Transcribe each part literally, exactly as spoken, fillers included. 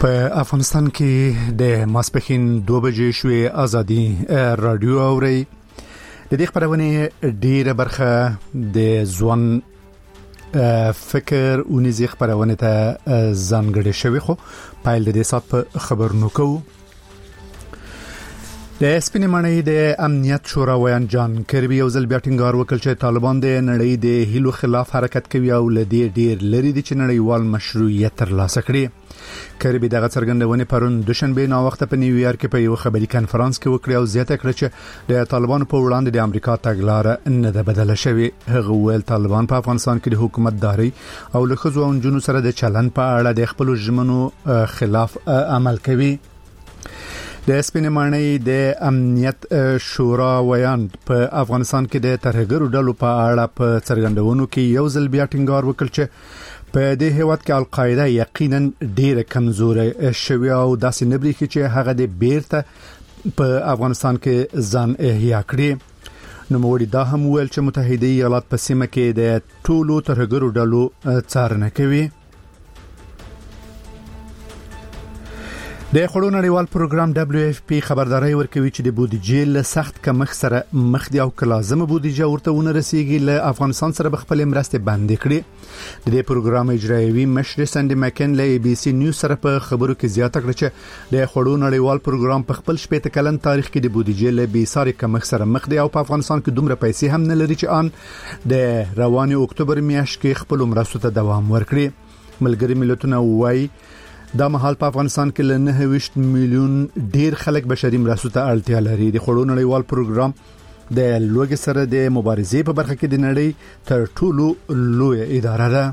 په افغانستان کې د ماسپخین دوه بجې شوې ازادي رادیو اوري د دې خبرونه ډیره برخه د ځوان فکر او نزي خبرونه ته ځانګړې شوی خو پایل د دې سات په خبرونو کوو د سپینمنۍ د امنیت شورا ویان جان کربي یو ځل بیا ټینګار وکړ چې طالبان د نړۍ د هیلو خلاف حرکت کوي او لدی ډیر لري د نړیوال مشروعیت ترلاسه کړي کربي دغه څرګندونه پرون دوشنبه نو وخت په نیویارک کې په یو خبري کانفرنس کې وکړه او زیاته کړه چې د طالبانو په وړاندې د امریکا تګلارې نه ده بدله شوې. هغه ویل طالبان په افغانستان کې د حکومت داري او له خزو او جنونو سره د چلن په اړه د خپل ژمنو خلاف عمل کوي. د سپینمنۍ د امنیت شورا ویان په افغانستان کې د ترهګرو ډلو په اړه په څرګندونو کې یو ځل بیا ټینګار وکړ چې په دې هیواد کې القاعده یقینا ډېر کمزورې شوی او داسې نبري چې هغه د بیرته په افغانستان کې ځان احیا کړی. نو موږ دا هم ویل چې متحده ایالات په سیمه کې د ټولو ترهګرو ډلو څارنه کوي. د خړو نړیوال پروګرام دبليو اف پی خبرداري ورکوي چې د بودیجې له سخت کمښت سره مخ دي او کلازمه بودیجه ورته ونه رسیږي له افغانستان سره بخپل مرسته بندي کړي. د دې پروګرام اجرایوي مشر سندي مکن له ای بي سي نیوز سره په خبرو کې زیاته کړ چې د خړو نړیوال پروګرام په خپل شپږ کلن تاریخ کې د بودیجې له بي ساري کمښت سره مخ دي او په افغانستان کې دومره پیسې هم نه لري چې ان د رواني اکتوبر میاشت کې خپل مرسته ته دوام ورکړي. ملګری ملتونه وایي دا مهال په افغانستان کې له نه ویشت میلیون ډیر خلک بشري مرستو ته اړتیا لري. د خړو نړیوال پروګرام د لوګي سره د مبارزې په برخه کې د نړۍ تر ټولو لوی اداره ده.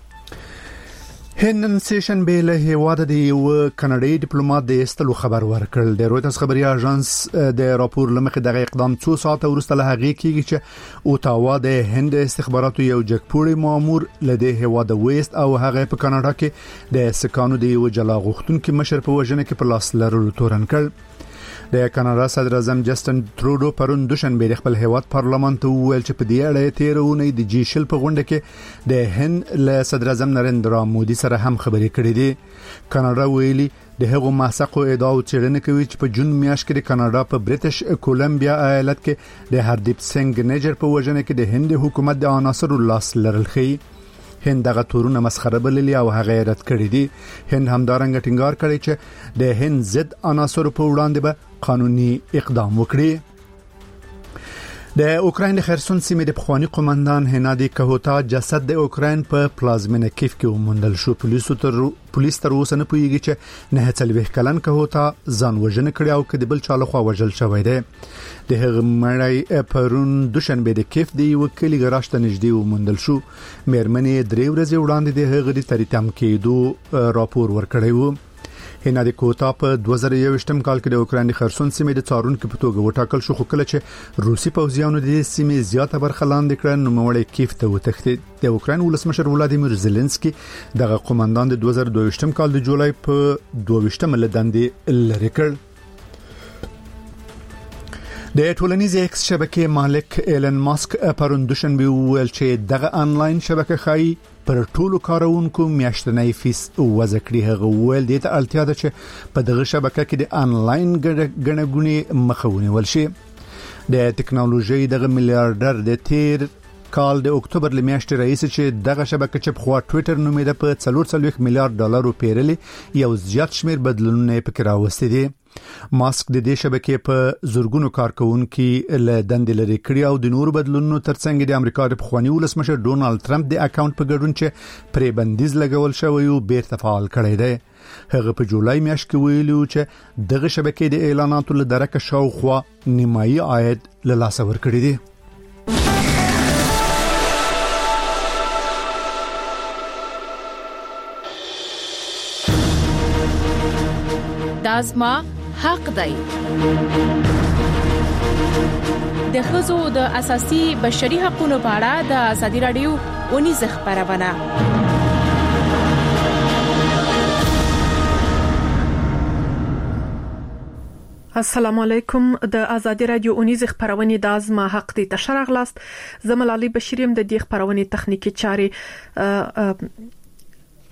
هندن سیشن بیل هیواد د یو کاناډي ډیپلوماټ د استلو خبر ورکړل. د رویټرز خبري اژانس د راپور لمخې دغه اقدام څو ساعته وروسته له هغه کېږي چې اوټاوا د هند استخباراتو یو جګپوړی مامور لدی هیواد ویست او هغه په کاناډا کې د سکانو د یو جلا غوښتونکو مشر په وژنه کې په لاس لرلو تورن کړ. د کاناډا صدر اعظم جسټن ترودو پرون دوشنبه خپل هیواد پارلمان ته ویل چې په دې اړه تیرونه د جی شل په غونډه کې د هند له صدر اعظم نریندرا مودي سره هم خبرې کړې دي. کاناډا ویلي د هغو محققو ادعاو چیرنه کوي چې په جون میاشت کې د کاناډا په بریټش کولمبیا ایالت کې د هردیپ سنگ نیجر په وژنه کې د هند حکومت د عناصرو لاس لرل خي. هند دغه تورونه مسخره بللی او هغه رد کړی دي. هند همدارنګ ټینګار کړی چې د هند ضد عناصر په وړاندې به قانوني اقدام وکړي. د اوکراین د خرسون سیمې د پخوانی قومندان هنادي کهوتا جسد د اوکراین په پلازمینه کیف کې وموندل شو. پولیسو تر پولیس تر اوسه نه پوهیږي چې نه څلويخ کلن کهوتا ځان وژنه کړی او کدی بل چاله خو وژل شوی دی. د هغه مړی پرون دوشنبه د کیف دی وکیل ګراش ته نږدې وموندل شو. مېرمنې درې ورځې وړاندې د هغه د تریتم کېدو راپور ورکړی وو. هنادي کوتا په دوه زره یوویشتم کال کې د اوکراین خرسون سیمې د څارونکو په توګه وټاکل شو خو کله چې روسي پوځیانو د سیمې زیاته برخه لاندې کړه نو مړی کیف ته وتښتید. د اوکراین ولسمشر ولادیمیر زيلنسکي دغه قومندان د دوه زره دوه ویشتم کال د جولای په دوه ویشتم لدندې لری کړ. د ټولنیزې ایکس شبکې مالک ایلن ماسک پرون دوشنبه ویل چې دغه انلاین شبکه خای پر ټولو کارونکو میاشتنی فیس وضع کړی. هغه ویل د ته اړتیا ده چې په دغه شبکه کې د انلاین غنغونی مخاوني ولشي. د ټکنالوژي دغه میلیارډر د تیر کال د اکتوبر لمیاشتې رئیس چې دغه شبکه چې په ټوئیټر نومېده په څلور سوه میلیارډ ډالر پیرلې یو زیات شمیر بدلونونه پکې راوستي دي. ماسک د دې شبکې په زورګونو کارکونکو له دند لري کړی او د نور بدلونونو ترڅنګ د امریکا د پخوانی ولسمشر ډونالد ټرمپ د اکاونټ په ګډون چې پرې بندیز لګول شوی او بیرته فعال کړی دی. هغه په جولای میاشت کې ویلو چې دغه شبکې د اعلاناتو له درکه شاوخوا نیمایي عاید له لاس ورکړی دی. دازما حق دی. د ښځو د اساسي بشري حقوقو په اړه د ازادي رادیو ونیز خبرونه. السلام علیکم. د ازادي رادیو اونیز خبرونه د ازما حق دی تشرغلاست. زملالي بشیریم د دې خبرونه تخنیکی چاري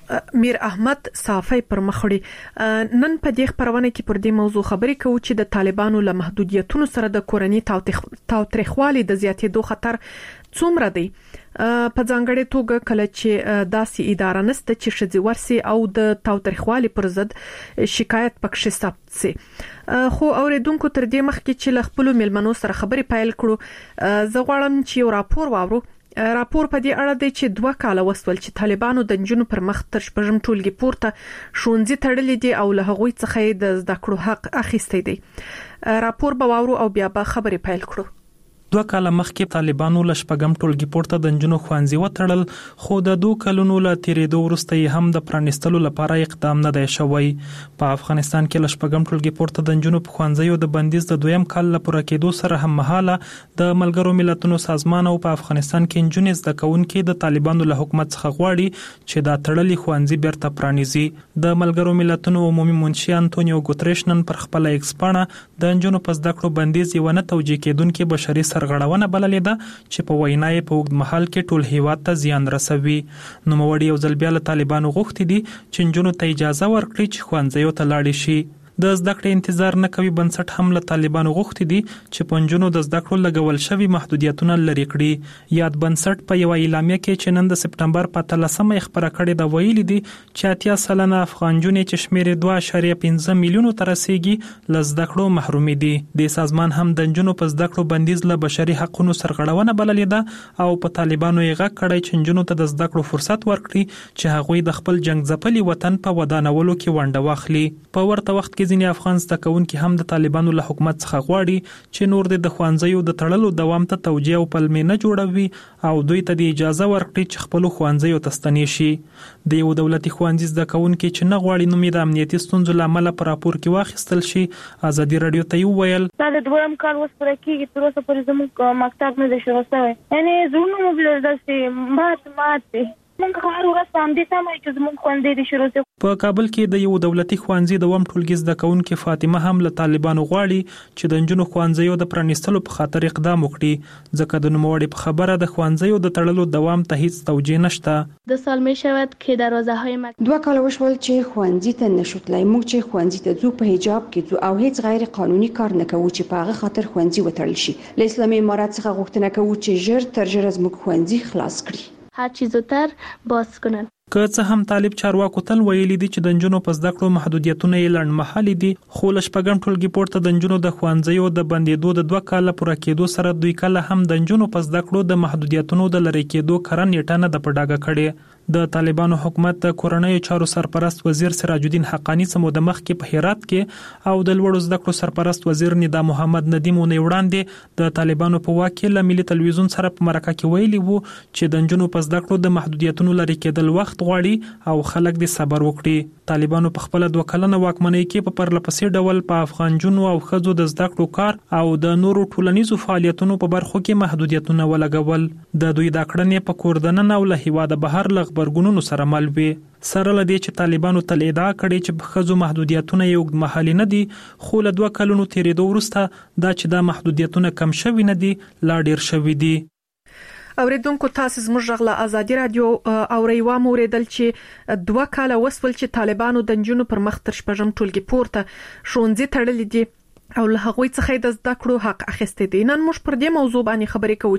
میر احمد صافی پر مخړي نن په دې خبرونه کې پر دې موضوع خبرې کوو چې د طالبانو له محدودیتونو سره د کورنۍ تاوتریخوالي د زیاتېدو خطر څومره دی په ځانګړې توګه کله چې داسې اداره نشته چې شذي ورسي او د تاوتریخوالي پر ضد شکایت پکښې ثبت سي خو اوریدونکو تر دې مخکې چې ل خپل ملمنو سره خبرې پیل کړو زه غواړم چې یو راپور واورو راپور په دې اړه دی چې دوه کاله وسول چې طالبانو د جنونو پر مخ تر شپږم ټولګي پورته شونځي تړلې دي او له هغوی څخه د زده کړو حق اخیستی دی راپور به واورو او بیا به خبرې پیل کړو دوه کاله مخکې طالبانو له شپږم ټولګي پورته د جنونو خوانځي وتړل خو د دوه کلونو له تیرېدو وروسته هم د پرانیستلو لپاره اقدام نه دی شوی په افغانستان کې له شپږم ټولګي پورته د جنونو په خوانځي د بندیز د دویم کال لپاره کېدو سره هم مهاله د ملګرو ملتونو سازمان او په افغانستان کې جنونې زده کوونکي د طالبانو له حکومت څخه غواړي چې دا تړلې خوانځي بیرته پرانیزي د ملګرو ملتونو عمومي منشي انټونیو ګوتریش نن پر خپل ایکس پاڼه د جنونو په زده کړو بندیز یو نه توجیه کېدونکي بشري سرغړونه بللې ده چې په وینای په وګد محل کې ټول هیواد ته زیان رسوي نو موړي یو ځل بیا له طالبانو غوښتي دي چې جنونو ته اجازه ورکړي چې خوانځيو ته لاړ شي د زده کړې انتظار نه کوي بنسټ هم له طالبانو غوښتي دي چې پنځونو د زده کړو لګول شوی محدودیتونه لري کړي یاد بنسټ په یو اعلامیه کې چې نن د سپټمبر په اتلسمه خبره کړې د ویلي دي چې اتیا سلنه افغان جنې چې شمیر دوه اعشاریه پنځه میلیونو تر رسیدي ل زده کړو محروم دي د سازمان هم د جنونو په زده کړو بندیز له بشري حقوقو سرغړونه بللې ده او په طالبانو یې غږ کړی چې جنونو ته د زده کړو فرصت ورکړي چې هغوی د خپل جنگ ځپلي وطن په ودانولو کې ونډه واخلي په ورته وخت کې ځینې افغان زده کوونکي هم د طالبانو له حکومت څخه غواړي چې نور د خوانځیو د تړلو دوام ته توجیه او پلمې نه جوړوي او دوی ته د اجازه ورکړي چې خپل خوانځیو ته ستنې شي د یو دولتي خوانځي زده کوونکي چې نه غواړي نومي د امنیتي ستونزو لامل پر راپور کې واخیستل شي ازادي رادیو ته ویل دا د دویم کال وس پر کېږي تر اوسه پورې زموږ مکتب نه دی شروع شوی یعنی زړونو مو بل داسې مات مات موږ هر ورځ هم دې سمه چې زموږ خوندې دي شروع شي په کابل کې د یو دولتي خوانځي د وم ټولګي زده کوونکي فاطمه هم له طالبانو غواړي چې د جنونو خوانځيو د پرانیستلو په خاطر اقدام وکړي ځکه د نوموړي په خبره د خوانځيو د تړلو دوام ته هیڅ توجیه نشته دو سال می شود که دروازه های مکتب دوه کال وشول چې خوانځي ته نشوتلای موږ چې خوانځي ته ځو په حجاب کې ځو او هیڅ غیر قانوني کار نه کوو چې په هغه خاطر خوانځي وتړل شي له اسلامي امارات څخه غوښتنه کوو چې ژر تر ژره زموږ خوانځي خلاص کړي هر چی زودتر باز کنن که څه هم طالب چارواکو تل ویلي دي چې د جنونو په زده کړو محدودیتونه یې لړمحلي دي خو له شپږم ټولګي پورته د جنونو د خوانځیو د بندیدو د دوه کال پوره کېدو سره دوی کله هم د جنونو په زده کړو د محدودیتونو د لری کېدو کړه نیټه نه د پډاګه کړي د طالبانو حکومت د کورنۍ چارو سرپرست وزیر سراج الدین حقانی سمو د مخ کې په هرات کې او د لوړو زده کړو سرپرست وزیر ندا محمد ندیم ونی وړاندې د طالبانو په واکیل ملي تلویزیون سره په مرکه کې ویلي وو چې د جنونو په زده کړو د محدودیتونو لری کېدل وخت غواړي او خلک دې صبر وکړي طالبانو په خپل دوه کلنه واکمنۍ کې په پرلپسې ډول په افغان جنو او خزو د زده کړو کار او د نورو ټولنیزو فعالیتونو په برخو کې محدودیتونه ولګول د دوی د کړنې په کوردنن او له هیواده بهر لغ برګونونو سره مل وي سره لدی چې طالبانو تل ادعا کړي چې خزو محدودیتونه یو محلي نه دي خو له دوه کلونو تیرېدو وروسته دا چې دا محدودیتونه کم شوي نه دي لا ډیر شوي دي اوریدونکو تاسو زموږ غلا ازادي رادیو او ریوا موریدل چې دوه کاله وسول چې طالبانو د جنونو پر مخ تر شپږم ټولګي پورته شونځي تړلې دي او له هغوی څخه د زده کړو حق اخیستي دي نن موږ پر دې موضوع باندې خبرې کوو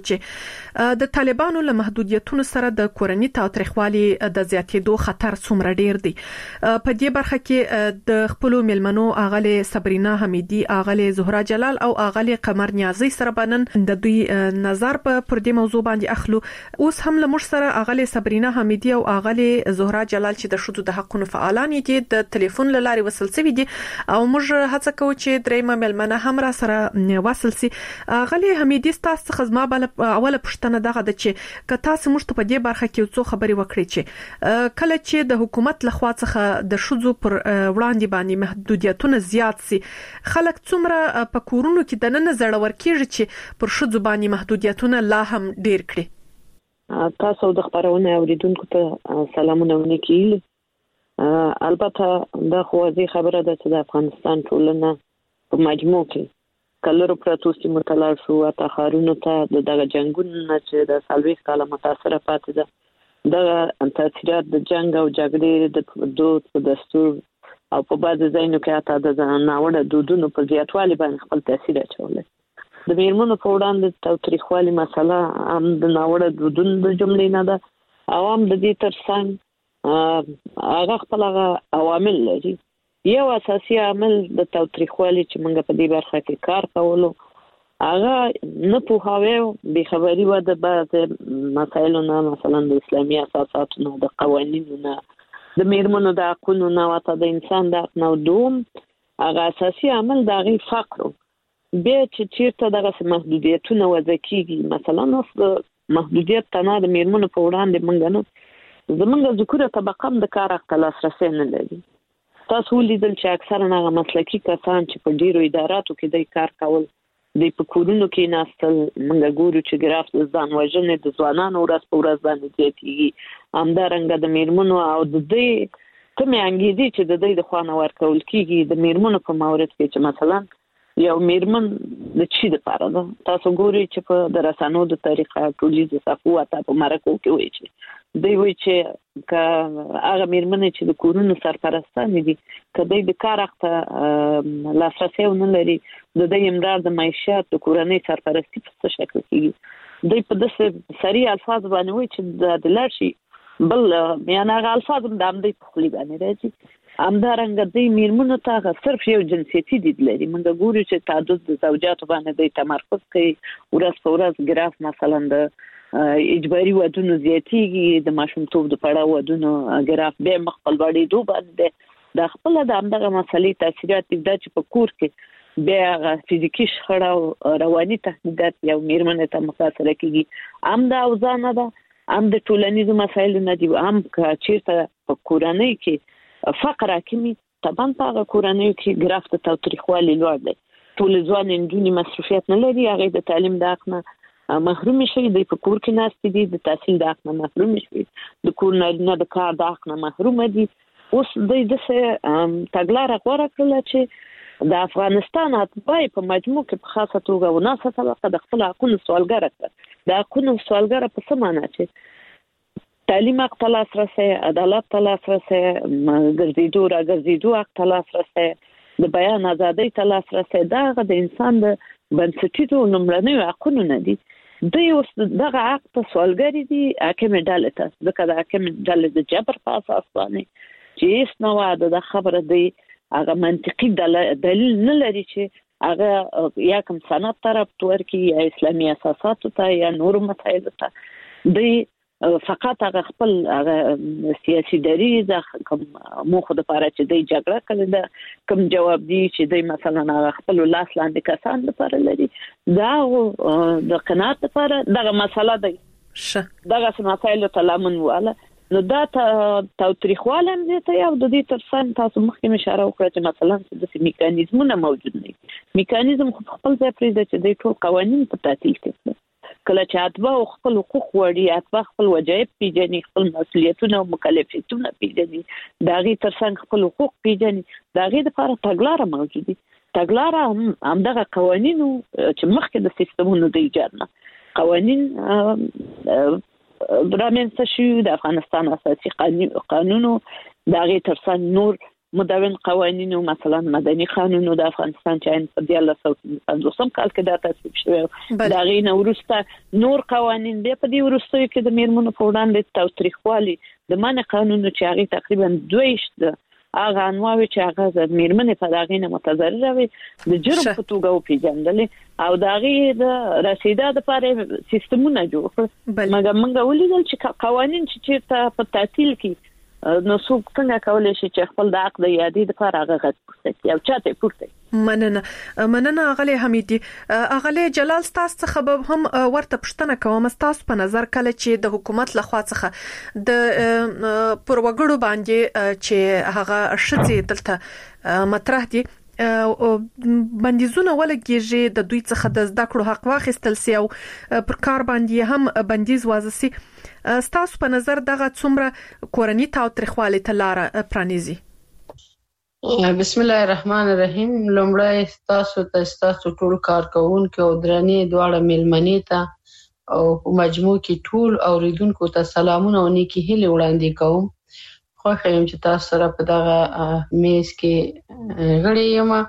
چې د طالبانو له محدودیتونو سره د کورنۍ تاوتریخوالي د زیاتېدو خطر څومره ډیر دی په دې برخه کې د خپل ملمنو اغله صبرینا حمیدی اغله زهرا جلال او اغله قمر نیازی سره بنن د دوی نظر په پر دې موضوع باندې اخلو اوس هم له موږ سره اغله صبرینا حمیدی او اغله زهرا جلال چې د شذو د حقوقو فعالان دي د ټلیفون لاري وصل شوی دي او موږ هڅه کوو چې درېمه ملمنه هم را سره وصل سي غلي حمیدی تاسو خدمه بل اوله پښتنه دغه د چې ک تاسو موږ ته په دې برخه کې څو خبري وکړي چې کله چې د حکومت لخوا څخه د شذو پر وړاندې باندې محدودیتونه زیات سي خلک څومره په کورونو کې د نن زړور کېږي چې پر شذو باندې محدودیتونه لا هم ډیر کړي تاسو د خبرونه اوریدونکو ته سلامونه ونکړي البته دا خو دې خبره ده چې د افغانستان ټولنه په مجموع کې کلر پروتو سیمو تلل شو ته خارونو ته د دغه جنگونو چې د سالويس کاله متاثره پاتې ده د تاثیرات د جنگ او جګړې د دود په دستور او په بعض ځایونو کې حتی د ناوړه دودونو په زیاتوالي باندې خپل تاثیر اچولی. د میرمنو په وړاندې تاوتریخوالي مسله هم د ناوړه دودونو د جملې نه ده او هم د دې ترڅنګ هغه خپل هغه عوامل لري. یو اساسي عامل د تاوتریخوالي چې موږ په دې برخه کې کار کولو هغه نه پوهاوی بې خبري و د بعض مسایلو نه، مثلا د اسلامي اساساتو نه، د قوانینو نه، د میرمنو د حقونو نه، او د انسان د حق نه. دوم هغه اساسي عامل د هغې فقر. بیا چې چیرته دغه محدودیتونه وضع کیږي، مثلا اوس د محدودیت تنها د میرمنو په وړاندې موږ نه، زموږ ذکوره طبقه هم د کار حق ته لاسرسی نه لري. تاسو ولیدل چې اکثرا هغه مسلکي کسان چې په ډیرو اداراتو کې د کار کول، د په کورونو کې ناستل، موږ ګورو چې ګراف د ځان وژنې د ځوانانو ورځ په ورځ باندې زیاتېږي. همدارنګه د میرمنو او د دې کومې انګېزې چې د دوی د خوا نه ورکول کېږي د میرمنو په مورد کې، چې مثلا یو میرمن د چی دپاره ده. تاسو ګورئ چې په د رسنیو د طریقه ټولیزو صفحو حتی په مرکو کې وایي چې دوی وایي چې که هغه میرمنې چې د کورونو سرپرستانې دي، که دوی د کار حق ته لاسرسی ونه لري، د دوی امرار د معیشت د کورنۍ سرپرستي په څه شکل کېږي. دوی په داسې صریح الفاظ باندې وایي چې د لاړ شي بل، یعنې هغه الفاظ هم د همدوی په خولې باندې راځي. همدارنګه دوی میرمنو ته صرف یو جنسیتي دید لري. موږ ګورو چې تعدد د زوجاتو باندې دوی تمرکز کوي. ورځ په ورځ ګراف مثلا د اجباري ودونو زیاتېږي، د ماشومتوب د پړاو ودونو ګراف بیا مخ په لوړېدو باندې د خپله د همدغه مسلې تاثیرات دا چې په کور کې بیا هغه فزیکي شخړه او رواني تهدیدات یو میرمنې ته متاثره کېږي. هم د اوضاع نه ده، هم د ټولنیزو مسایلو نه دي، هم که چېرته په کورنۍ کې فقر حاکمي، طبعا په هغه کورنیو کې ګراف د تاوتریخوالي لوړ دی. ټولې ځوانې نجونې مصروفیت نه لري، هغې د تعلیم د حق نه محرومې شوي، دوی په کور کې ناستې دي، د تحصیل د حق نه محرومې شوي، د کور نارینه د کار د حق نه محرومه دي. اوس دوی داسې تګلاره غوره کړله چې د افغانستان اتباع په مجموع کې په خاصه توګه وناسه طبقه د خپل حقونو سوالګره کړه. د حقونو سوالګره په څه معنا چې تعلیم حق ته لاسرسی، عدالت ته لاسرسی، ګرځېدو را ګرځېدو حق ته لاسرسی، د بیان ازادۍ ته لاسرسی، دا هغه د انسان د بنسټیزو لومړنیو حقونو نه دي. دوی اوس دغه حق ته سوالګري دي حاکمې ډلې ته، ځکه د حاکمې ډلې د جبر په اساس باندې چې هېڅ نه وه د خبره دوی هغه منطقي دلیل نه لري چې هغه یا کوم سند ته ربط ورکړي یا اسلامي اساساتو ته یا نورو مسایلو ته. دوی فقط هغه خپل هغه سیاسي دریځ کوم موخو دپاره چې دوی جګړه کړې ده، کوم جواب دی چې دوی مثلا هغه خپلو لاس لاندې کسان دپاره لري، د هغو د قناعت دپاره دغه مسله دی. دغسې مسایلو ته لمن واله، نو دا تاوتریخوالی هم زیاته او د دې ترڅنګ تاسو مخکې مې اشاره وکړه چې مثلا داسې میکانیزمونه موجود نه دي. میکانیزم خو خپل ځای پرېږده چې دوی ټول قوانین په تعطیل کې کړه. کله چې اتباع خپل حقوق وړي، اتباع خپل وجایب پیژني، خپل مسؤلیتونه او مکلفیتونه پیژني، د هغې ترڅنګ خپل حقوق پیژني، د هغې دپاره تګلاره موجود دي. تګلاره همدغه قوانینو چې مخکې د سیستمونو د ایجاد نه قوانین رامنځته شوي، د افغانستان اساسي قانونو، د هغې ترڅنګ نور مدون قوانینو، مثلا مدني قانونو د افغانستان چې په دیارلس سوه پنځوسم کال کې دا تصویب شوی، د هغې نه وروسته نور قوانین. بیا په دې وروستیو کې د میرمنو په وړاندې تاوتریخوالي د منع قانونو چې هغې تقریبا دوه ویشت هغه انواوې چې هغه د میرمنې په د هغې نه متضرره وي د جرم په توګه وپېژندلې او د هغې د رسېدا دپاره سیستمونه جوړ کړل. مګر موږ ولیدل چې قوانین چې چېرته په تعطیل کې نو څوک څنګه کولی شي چې خپل د حق د یادې دپاره هغه غږ پورته کړي او چاته یې پورته کړي. مننه مننه اغلی حمیدي. اغلی جلال، ستاسو څخه به هم ورته پوښتنه کوم، ستاسو په نظر کله چې د حکومت لخوا څخه د پر وګړو باندې چې هغه ښځې دلته مطرح دي بندیزونه ولګېږي، د دوی څخه د زده کړو حق واخیستل سي او پر کار باندې هم بندیز وضع سي، ستاسو په نظر دغه څومره کورني تاوتریخوالي ته لاره پرانیزي؟ بسم الله الرحمن الرحیم. لومړی ستاسو ته ستاسو ټول کارکوونکو او درنې دواړه میلمنې ته او مجموع کې ټول اوریدونکو ته سلامونه او نیکی هیلې وړاندې کوم. خوښ یم چې تاسو سره په دغه میز کې غړي یم.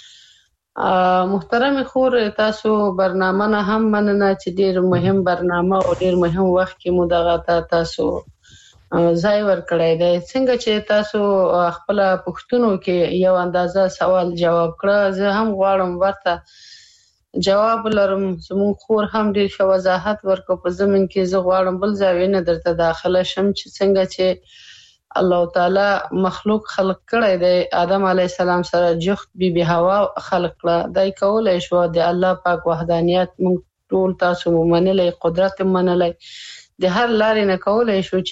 محترم خور تاسو برنامه نه هم مننه چې ډیر مهم برنامه او ډیر مهم وخت کې مو دغه تاسو ځای ورکړی دی. څنګه چې تاسو خپل پوښتنو کې یو اندازه سوال جواب کړه، زه هم غواړم ورته جواب لرم. زموږ خور هم ډیر ښه وضاحت ورکړ په ضمن کې. زه غواړم بل ځای نه درته داخله شم چې څنګه چې الله تعالی مخلوق خلق کړی دی، آدم علیه السلام سره جفت بی بی حوا خلق کړه. دای کولای شو د الله پاک وحدانیت موږ ټول تاسو منلای، قدرت منلای، د هر لارې نه کولای شو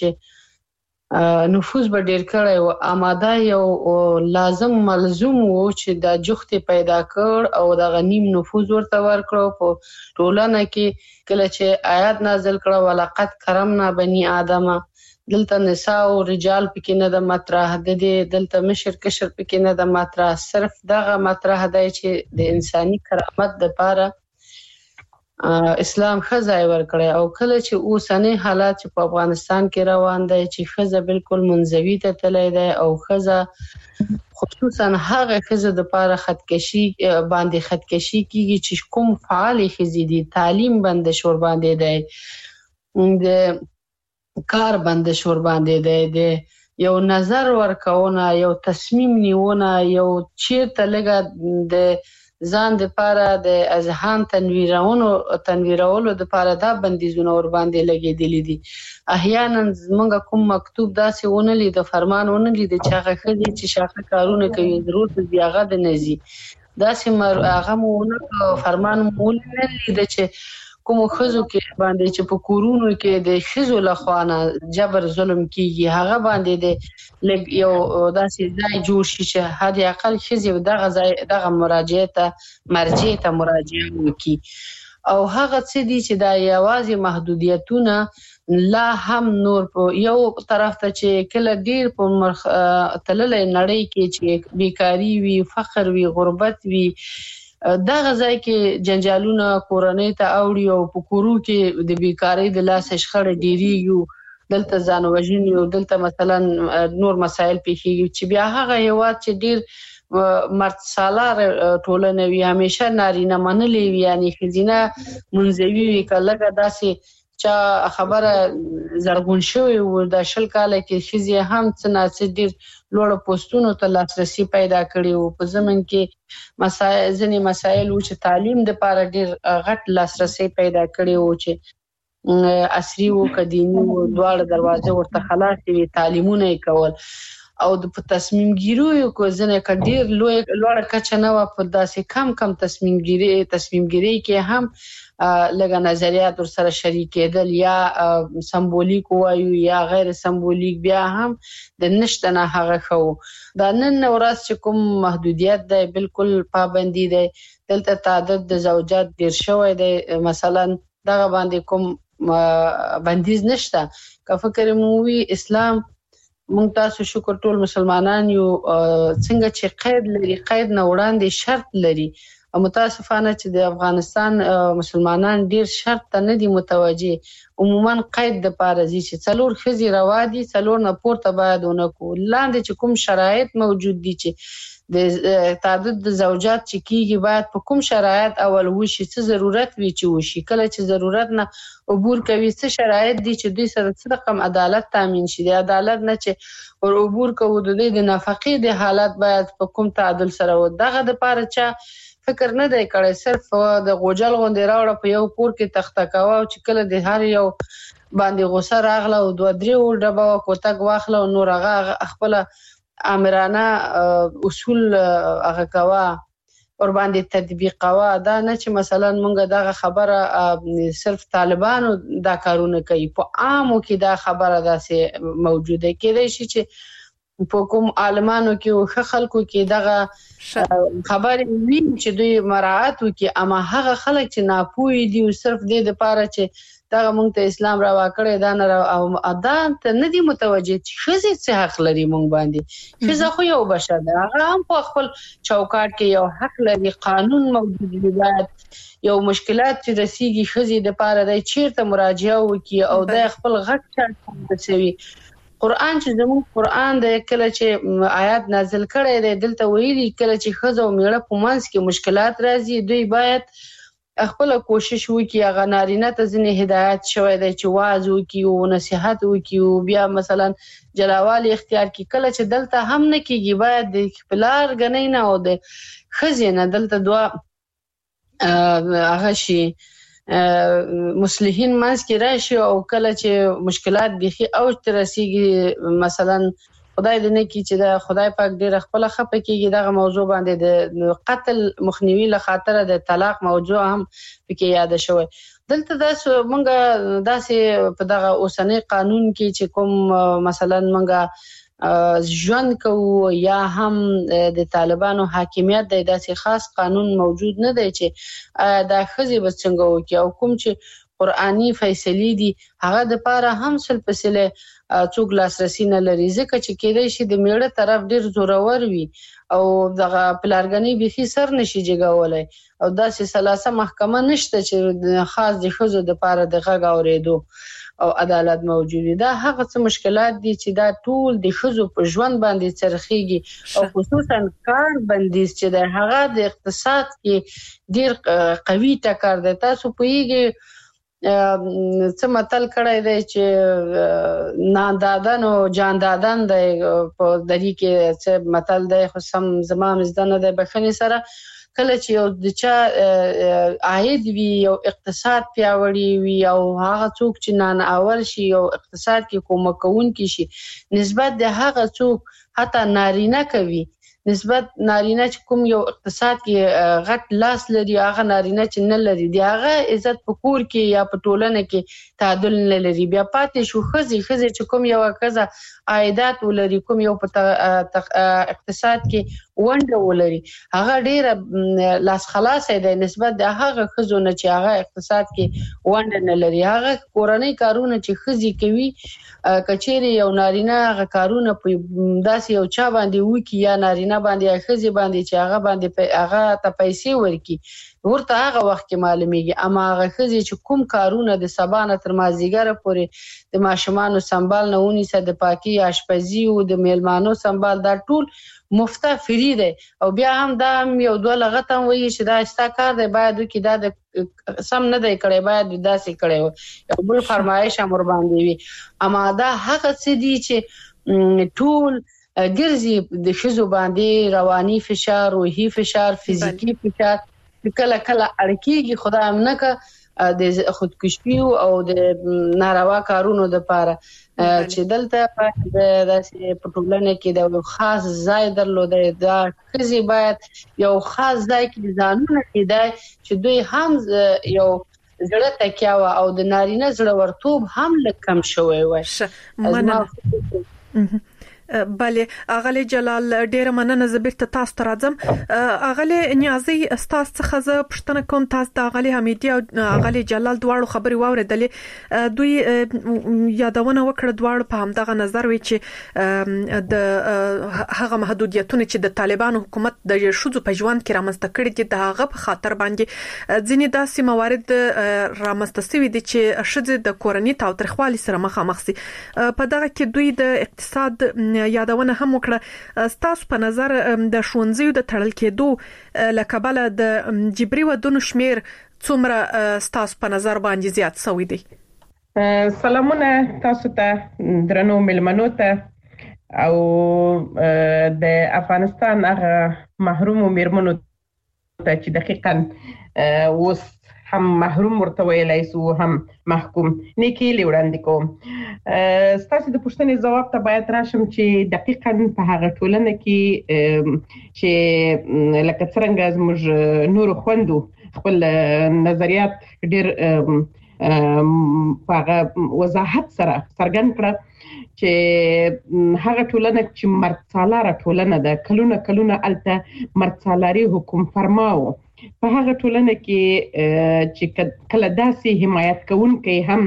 چې نفوذ به ډیر کړی او آماده یو لازم ملزوم وو چې د جفت پیدا کړ او د غنیم نفوذ ورته ورکړو په ټولنه کې. کله چې آیات نازل کړه ولقد کرمنا بنی آدم، دلته نساء او رجال پکې نه د مطرح د دې، دلته مشر کشر پکې نه د مطرح، صرف دغه مطرح دی چې د انساني کرامت د پاره اسلام ښځه ورکړي. او کله چې اوسنی حالات چې په افغانستان کې روان دی چې ښځه بالکل منزوي ته تللی دی او ښځه خصوصا هغه ښځه د پاره خودکشي باندې خودکشي کیږي چې کوم فعال ښځې دي، تعلیم بند شور باندې دی، د کار بند شور باندې دی، د یو نظر ورکونه، یو تصمیم نیونه، یو چیرته لګه د ځان د پاره د اذهان تنویرونو تنویرولو د پاره دا بندیزونه ور باندې لګېدلې دي. احیانا موږ کوم مکتوب داسې ونه لید، فرمان ونه لید چې هغه ښځې چې شاقه کارونه کوي ضرورت دی هغه د نزي داسې هغه مو ونه فرمان مو نه لید چې کوم ښځو کې باندې چې په کورونو کې د ښځو لخوا نه جبر ظلم کیږي، هغه باندې د لګ یو داسې ځای جوړ شي چې حد اقل ښځې دغه ځای دغه مراجعه ته مرجع ته مراجعه وکړي. او هغه څه دي چې دا یوازې محدودیتونه لا هم نور په یو طرف ته چې کله ډیر په تللې نړۍ کې چې بیکاری وي، فقر وي، غربت وي، دغه ځای کې جنجالونه کورنۍ ته اوړي او په کورو کې د بیکاری د لاسه شخړې ډیریږي، دلته ځان وژنې او دلته مثلا نور مسایل پیښیږي چې بیا هغه هیواد چې ډیر مرد سالار ټولنه وي، همیشه نارینه منلې وي، یعنی ښځینه منزوي وي، که لږه داسې چا خبره زرغون شوی و د شل کاله کې ښځې هم څه ناڅه ډیر لوړ پوسټونو ته لاسرسي پیدا کړي وو. په زمن کې مسایل ځینې مسایل و چې تعلیم د پاره ډیر غټ لاسرسي پیدا کړي وو چې عصري و که دیني و دواړه دروازې ورته خلاصې وي، تعلیمونه یې کول. او د په تصمیم ګیریو کو ځنه ک ډیر لوی لوړ کچه نه و، په داسې کم کم تصمیم ګیری تصمیم ګیری کې هم لږه نظریات ور سره شریک کېدل، یا سمبولیک وایو یا غیر سمبولیک، بیا هم د نشته نه هغه خو دا نن ورځ چې کوم محدودیت دی بالکل پابندي دی، دلته تعدد د زوجات ډیر شوی دی، مثلا دغه باندې کوم بندیز نشته. که فکر مو وی اسلام مونږ تاسو شکر ټول مسلمانان یو، څنګه چې قید لري قید نه وړاندې شرط لري، او متاسفانه چې د افغانستان مسلمانان ډیر شرط ته نه دي متوجه. عموما قید د پاره دي چې څلور ښځې روا دي، څلور نه پورته باید ونه کو، لاندې چې کوم شرایط موجود دي چې د تعدد د زوجات چې کیږي باید په کوم شرایط اول وشي، څه ضرورت وي چې وشي، کله چې ضرورت نه عبور کوي څه شرایط دي چې دوی سره څه رقم عدالت تامین شي. د عدالت نه چې ور عبور کوو د دې د نفقې د حالت باید په کوم تعادل سره و. دغه د پاره چې فکر نه دی کړی، صرف د غوجل غوندې راوړه په یو کور کې تخته کوه او چې کله د هر یو باندې غوسه راغله او دوه درې ډبه کوتک واخله او نور هغه خپل امرانه اصول هغه کوه ور باندې تطبیقوه. دا نه چې مثلا مونږ دغه خبره صرف طالبانو دا کارونه کوي، په عامو کې دا خبره داسې موجوده کېدای شي چې په کوم عالمانو کې او ښه خلکو کې دغه خبرې وي چې دوی مراعات وکړي، اما هغه خلک چې ناپوهي دي او صرف دې دپاره چې دا موږ ته اسلام را واکړې دا نه او دا ته نه دي متوجه چې خزې څه حق لري موږ باندې خزه خو یو بشر ده هغه هم په خپل چوکاټ کې یو حق لري قانون موجود دی باید یو مشکلات چې رسیږي خزې د پاره د چیرته مراجعه وکي او د خپل غږ چا تسوي قرآن چې زموږ قرآن د کله چې آیات نازل کړي دی دلته ویلي کله چې خزه او میړه په منځ کې مشکلات راځي دوی باید خپل کوشش وکړي هغه نارینه ته ځنې هدایت شوی دی چې واعظ وکړي او نصيحت وکړي او بیا مثلا جلاوالي اختیار کړي کله چې دلته هم نه کیږي باید د خپلار غنۍ نه او د خزې نه دلته دوا هغه شي مصلحین منځ کې راشي او کله چې مشکلات بيخي اوج ته رسیږي مثلا خدای دې نه کی چې دا خدای پاک ډېر خپل خپه کیږي دغه موضوع باندې د قتل مخنیوي له خاطر د طلاق موضوع هم پکې یاد شوی دلته دا مونږه داسې په دغه اوسنۍ قانون کې چې کوم مثلا مونږه ژوند کوو یا هم د طالبانو حاکمیت د داسې خاص قانون موجود نه دی چې دا خزي بس څنګه وکي او کوم چې قرآنی فیصلې دي هغه د پاره هم سل پسله څوک لاسرسي نه لري ځکه چې کېدای شي د میړه طرف ډیر زورور وي او دغه پلارګنی بيخي سر نشي جګولای او داسې سلاسه محکمه نشته چې خاص د خزو د پاره د غږ اورېدو او عدالت موجود دا هغه څه مشکلات دي چې دا ټول د خزو په ژوند باندې چرخيږي او خصوصا کار بندیز چې د هغه د اقتصاد کې ډیر قوي ټکر دی تاسو پوهیږئ څه متل کړی دی چې ناندادن او جاندادن دی په دری کې څه متل دی خو سم زمام زدن دی بخنی سره کله چې یو د چا عاید وي یو اقتصاد پیاوړی وي او هغه څوک چې نن اول شي او اقتصاد کې کومک کوونکی شي نسبت د هغه څوک حتی نارینه کوي نسبت نارینه چې کوم یو اقتصاد کې غټ لاس لري هغه نارینه چې نه لري دی هغه عزت په کور کې یا په ټولنه کې تعادل نه لري بیا پاتې شو خزي خزي چې کوم یو کزه عائدات ولري کوم یو په اقتصاد کې ونډه ولري هغه ډیره لاس خلاص دی نسبت د هغه خزو نه چې هغه اقتصاد کې ونډه نه لري هغه کورنۍ کارونه چې خزي کوي کچېری یو نارینه هغه کارونه په داسې یو چا باندې وکي یا نارینه باندې خزي باندې چې هغه باندې هغه ته پیسې ورکي ورته هغه وخت کې معلومیږي اما هغه خزي چې کوم کارونه د سبانه تر مازیګره پورې د ماشومانو سنبال نه ونیسه د پاکي آشپزي او د میلمانو سنبال دا ټول مفته فری دی او بیا هم دا یو دوه لغت هم وایي چې دا استا کار دی باید کې دا د سم نه دی کړی باید داسې کړی یو بل فرمایش امر باندې وي اما دا هغه څه دي چې ټول ګرځي د خزو باندې رواني فشار روحي فشار فزیکی فشار کله کله اړکیږي خدای امنه د خودکشي او د ناروا کارونو د پاره چې دلته د داسې پټولنه کې د خاص ځای درلوده دا خزي باید یو خاص ځای کې ځانونه کېدای چې دوی هم یو زړه تکیاوه او د نارینه زړه ورتوب هم لکم شوی وای مننه بله اغلی جلال ډیره مننه زبیر ته تاسو ته راځم اغلی نیازي استاد څخه زه پښتنه کوم تاسو د اغلی حمیدی او اغلی جلال دواړو خبري واوریدلې دوی یادونه وکړه دواړو په همدغه نظر وی چې د هغه محدودیتونه چې د طالبانو حکومت د شذو په ژوند کې رامنځته کړي دي د هغه په خاطر باندې ځینې داسې موارد رامنځته شوي دي چې شذ د کورنۍ تاوتریخوالي سره مخامخ سي په دغه کې دوی د اقتصاد یادونه هم وکړه ستاسو په نظر د شونځیو د تړل کېدو لکبله د جبري ودونو شمیر څومره ستاسو په نظر باندې زیات شوی دی سلامونه تاسو ته درنو ملمنو ته او د افغانستان هغه محروم میرمنو ته چې دقیقاً اوس هم محروم ورته ویلای سو هم محکوم نیکی لیوړاندې کوم ستاسو د پوښتنې جواب ته باید راشم چې دقیقاً په هغه ټولنه کې چې لکه څنګه زموږ نور خوندو خپل نظریات ډېر په هغه وضاحت سره څرګند کړه چې هغه ټولنه چې مرد سالاره ټولنه ده کلونه کلونه الته مرد سالاري حکم فرماو په هغه ټولنه کې چې کله داسې حمایت کوونکي هم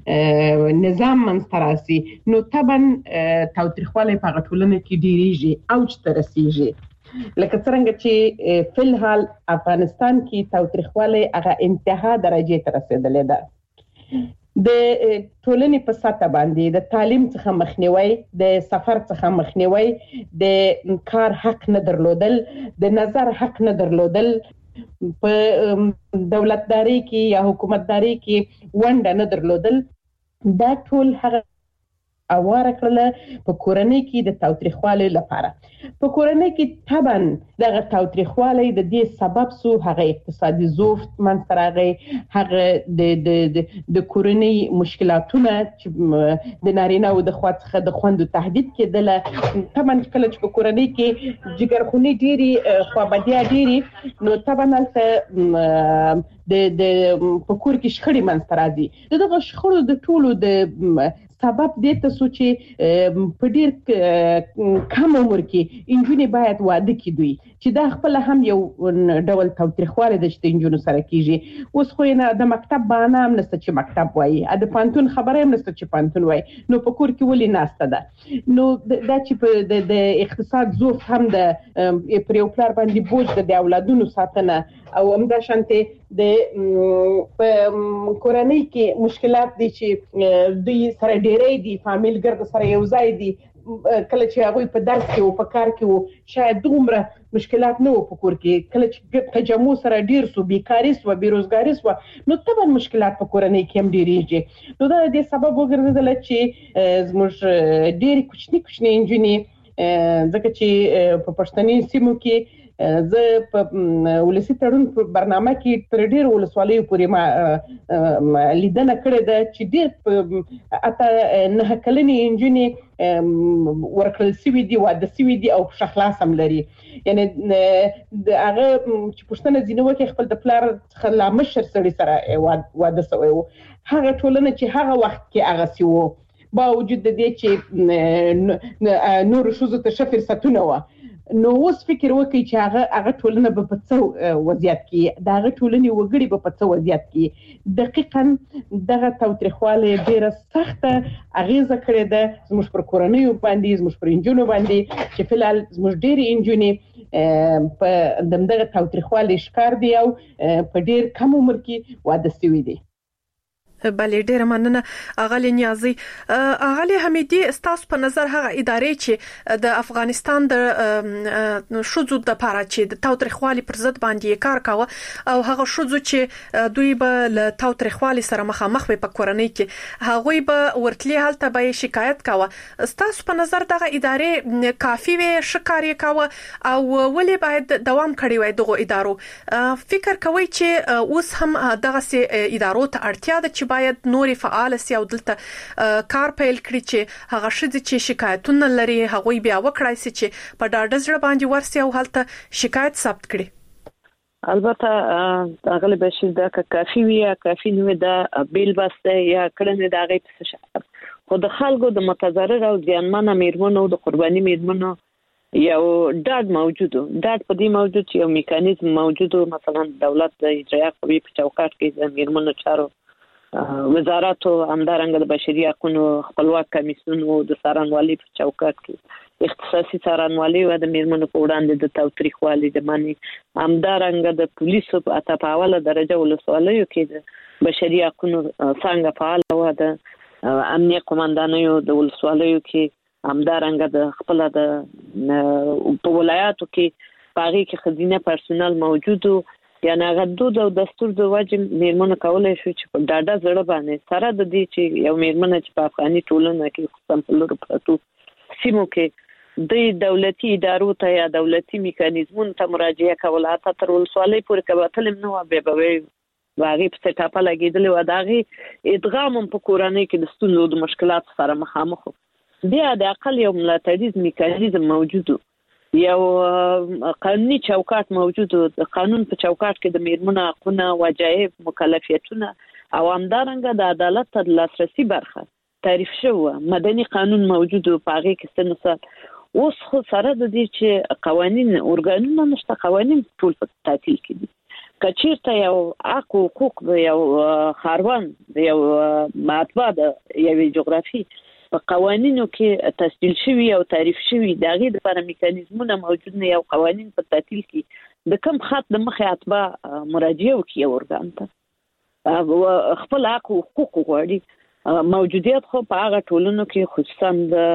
نظام منځته راسي نو طبعا تاوتریخوالی په هغه ټولنه کې ډیریږي اوج ته رسیږي. لکه څنګه چې په الحال افغانستان کې تاوتریخوالی هغه انتها درجه ته رسیدلې ده. د ټولنې په سطح باندې د تعلیم څخه مخنیوي، د سفر څخه مخنیوي، د کار حق نه درلودل، د نظر حق نه درلودل، په دولتداري کې یا حکومتداري کې ونډه نه درلودل، دا ټول هغه اواره کړل په کورنۍ کې د تاوتریخوالي لپاره. په کورنۍ کې طبعا دغه تاوتریخوالي د دې سبب سو هغه اقتصادي ضعف منځته راغی، هغه د د د کورنۍ مشکلاتونه چې د نارینه او د خوا څخه د خوندو تهدید کېدل. طبعا کله چې په کورنۍ کې جګرخونی ډيري خوابدیا ډيري نو طبعا البته د د په کور کې شخړې منځته راځي. دغه شخړو د ټولو د سبب دې ته سو چې په ډیر کم عمر کې انجونې باید واده کړي چې دا خپل هم یو ډول تاوتریخوالی د چې انجونو سره کیږي. اوس خو نه د مکتب بهانه هم نشته چې مکتب وایي، د پانتون خبره هم نشته چې پانتون وایي، نو په کور کې ولې ناسته ده؟ نو دا چې په د اقتصاد ضعف هم د پر یو پلار باندې بوج د اولادونو ساتنه او همدا شانته د په کورنۍ کې مشکلات دي چې دوی سره ډېرې دي، فامیل ګرد سره یو ځای دي، کله چې هغه په درس کې او په کار کې وو شاید دومره مشکلات نه وو په کور کې، کله چې تجمع سره ډیر سو، بیکاری سو، بیروزګاری سو، نو طبعا مشکلات په کورنۍ کې هم ډیریږي. نو دا د سبب وګرځیدل چې زموږ ډیر کوچنی کوچنی انجونې ځکه چې په پښتني سیمو کې زه په ولسی تړون په برنامه کې تر ډیر ولسوالیو پورې ما لیدنه کړې ده چې ډیر اته نه کلنې انجونې ورکړل سوي دي، واده سوي دي او شخلاص هم لري. یعنی د هغه چې پښتنه ځینې وکي خپل د پلار څخه لا مشر سړي سره واده سوی وو، هغه ټولنه چې هغه وخت کې هغه سی وو با وجود د دې چې نور شوزو ته شفر ستونه و، نو اوس فکر وکړي چې هغه هغه ټولنه به په څو وضعیت کې دا هغه ټولنې وګړي به په څو وضعیت کې دقیقاً دغه تاوتریخوالی ډیره سخته اغیزه کړې ده زموږ پر کورنیو باندې، زموږ پر انجونو باندې چې فلحال زموږ ډېرې انجونې په دغه تاوتریخوالي ښکار دي او په ډېر کم عمر کې واده شوي دي. بلې ډېر مننه اغلی نیازي. اغلی حمیدي، ستاسو په نظر هغه ادارې چې د افغانستان د شذو د لپاره چې د تاوتریخوالي پر ضد باندې کار کاوه او هغه شذو چې دوی به له تاوتریخوالي سره مخامخ وي په کورنۍ کې، هغوی به ورتلي هلته به شکایت کاوه، ستاسو په نظر دغه ادارې کافي وي شکاري کاوه او ولې باید دوام کړی وي دغه ادارو؟ فکر کوي چې اوس هم دغه سي ادارو ته اړتیا ده چې باید نوري فعال سي او دلته کار پیل کړي چې هغه شذ چې شکایتونه لري هغه بیا وکړای سي چې په ډاډه ځړ باندې ورسي او هلته شکایت ثبت کړي. البته هغه به شي دا کافي وي یا کافي نه دا بیل باسته یا کړنه دا غي څه خو د خلکو د متضرر او ځانمنه میرمنو د قرباني میرمنو یو ډاډ موجود ډاډ په دې موجود چې یو میکانیزم موجود، مثلا دولت د اجرایه قوې په چوکاټ کې د میرمنو چارو وزارت او همدارنګه د بشري حقوقو خپلواک کمیسیون او د څارنوالۍ په چوکاټ کې اختصاصي څارنوالۍ او د میرمنو په وړاندې د تاوتریخوالي د معنی همدارنګه د پولیسو په اتپاوله درجه ولسوالیو کې د بشري حقوقو څنګه فعال او د امنیت قومندانیو د ولسوالیو کې همدارنګه د خپل د په ولایاتو کې باغی کې خزینه پرسونل موجود یعنی هغه دود او دستور د واجب میرمنو کولای شو چې په ډاډه زړه باندې سره د دې چې یو میرمنه چې په افغاني ټولنه کې خصوصا په لور پرتو سیمو کې د دولتي ادارو ته یا دولتي میکانیزمونو ته مراجعه کول، اته تر ولسوالۍ پورې کباتل نو به به واغې په سټاپه لګیدل و داغي ادغام په کورنۍ کې د ستونزو د مشکلات سره مخامخ بیا د اقل یو ملاتړیز میکانیزم موجود، یو قانوني چوکاټ موجود، د قانون په چوکاټ کې د میرمنو حقوقونه، وجایب، مکلفیتونه او همدارنګه د عدالت ته لاسرسي برخه تعریف شوی، مدني قانون موجود په هغه کې ستنسل. اوس خو سره د دې چې قوانين اورګانونه نشته، قوانين ټول په تعطیل کې دي، کچیرته یو حق او حقوق د یو خاروان د یو مطبع د یوې جغرافي په قوانینو کې تسجیل شوی او تعریف شوی د هغې دپاره میکانیزمونه موجود نه، یو قوانین په تعطیل کې د کوم خط د مخې اتباع مراجعه وکړي یو ارګان ته خپل حق او حقوق وغواړي. موجودیت خو په هغه ټولنو کې خصوصا د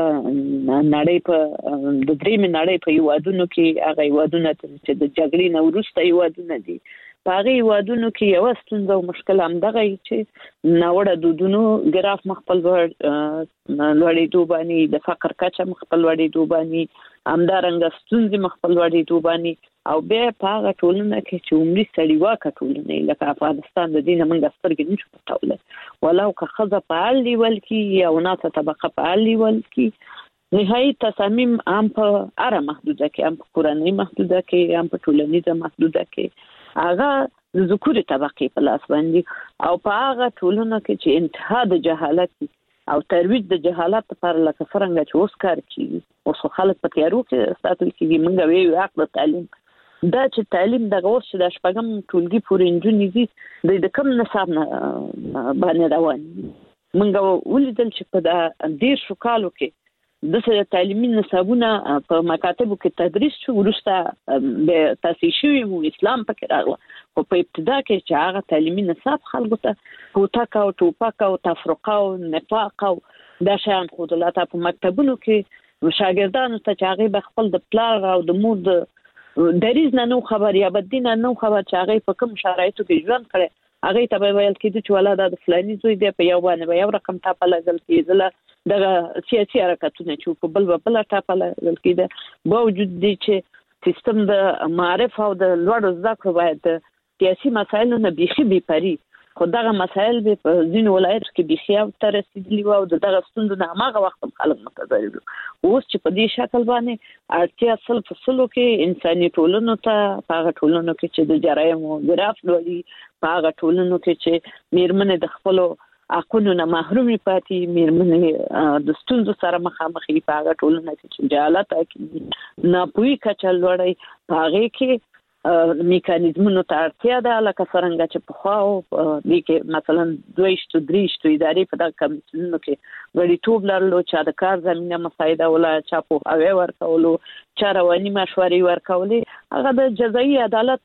نړۍ په د درېیمې نړۍ په هیوادونو کې هغه هیوادونه چې د جګړې نه وروسته هیوادونه دي، په هغې هیوادونو کې یوه ستونزه او مشکل همدغه وي چې ناوړه دودونو ګراف مخ په لوړېدو باندې، د فقر کچه مخ په لوړېدو باندې، همدارنګه ستونزې مخ په لوړېدو باندې، او بیا په هغه ټولنه کې چې عمري سړیواکه ټولنه لکه افغانستان د دې نه موږ سترګې نشو پټولی، ولو که ښځه فعال لیول کې یا وناسه طبقه فعال لیول کې، نهایي تصامیم هم په هره محدوده کې، هم په کورنۍ محدوده کې، هم په ټولنیزه محدوده کې، هغه د ذکوري طبقې په لاس باندې، او په هغه ټولنه کې چې انتها د جهالت او ترویج د جهالت لپاره لکه څرنګه چې اوس کار کیږي، اوس خلک په تیارو کې ساتل کېږي. موږ وایو حق د تعلیم، دا چې تعلیم دغه اوس چې د شپږم ټولګي پورې نجونې دي د کوم نصاب نه باندې روان دي. موږ ولیدل چې په د دېرشو کالو کې داسې تعلیمي نصابونه په مکاتبو کې تدریس شو، وروسته به تاسیس شوي مو اسلام پکې راغله، خو په ابتدا کې چې هغه تعلیمي نصاب خلکو ته کوتک او ټوپک او تفرقه او نفاق او دا شیان ښودل، حتی په مکتبونو کې شاګردانو ته چې هغې به خپل د پلار او د مور د دریز نه نو خبر یا بدین نه نو خبر چې هغې په کوم شرایطو کې ژوند کړی، هغې ته به ویل کېده چې والا دا د فلاني زوی دی، په یو باندې به یو رقم ټاپه لګل کېدله، دغه سیاسي حرکتونه چې په بل به بله ټاپه لګل کېده. باوجود دی چې سیستم د معارف او د لوړو زده کړو باید د سیاسي مسایلو نه بیخي بېپري، خو دغه مسایل به په ځینو ولایتو کې بیخي ورته رسېدلي وو او د دغه ستونزو نه هماغه وخت هم خلک متضرر وو. اوس چې په دې شکل باندې اړتیا سل په سلو کې انساني ټولنو ته، په هغه ټولنو کې چې د جرایمو ګراف لوړي، په هغه ټولنو کې چې میرمنې د خپلو حقونو نه محرومې پاتې، میرمنې د ستونزو سره مخامخ وي، په هغه ټولنه کې چې جهالت حاکم، ناپوهي کچه لوړی، په هغې کې میکانیزمونو ته اړتیا ده، لکه څرنګه چې پخوا دې کې مثلا دویشتو درېیشتو ادارې په دغه کمیسیونونو کې غړیتوب لرلو، چا د کار زمینه مساعدوله، چا پوهاوی ورکولو، چا رواني مشورې ورکولې. هغه د جزایي عدالت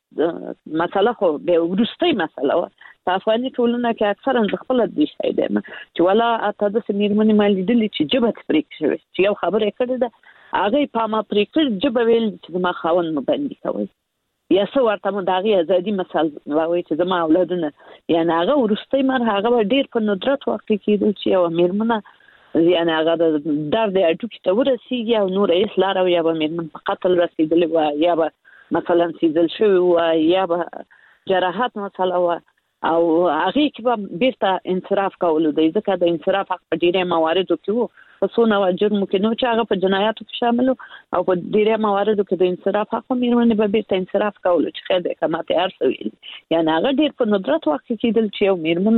مسله خو بیا وروستۍ مسله وه. په افغاني ټولنه کې اکثرا د خپله دې شی دی چې والا اته داسې میرمنې ما لیدلي چې ژبه ترې پرې شوې، چې یو خبره یې کړې ده، هغې په ما پرې کړې ژبه ویل چې زما خاوند مو بندي کوئ، یا څه ورته مو د هغې ازادي مثال وایي چې زما اولادونه، یعنې هغه وروستۍ مرحله هغه به ډېر په ندرت واقع کېدل چې یوه میرمنه یعنې هغه د درد هډوکي ته ورسېږي او نوره هېڅ لاره یا به میرمن په قتل رسېدلې وه، یا به مثلا سیزل شوې وه، یا به جراحت مسله وه، او هغې کې به بیرته انصراف کولو دی، ځکه د انصراف حق په ډېری مواردو کې وو، په څو نوع جرمو کې نو چې هغه په جنایاتو کې شامل وو، او په ډېری مواردو کې د انصراف حق میرمنې به بیرته انصراف کولو چې خیر دی که ماته هر څه ویلي، یعنې هغه ډېر په ندرت واقع کېدل چې یو میرمن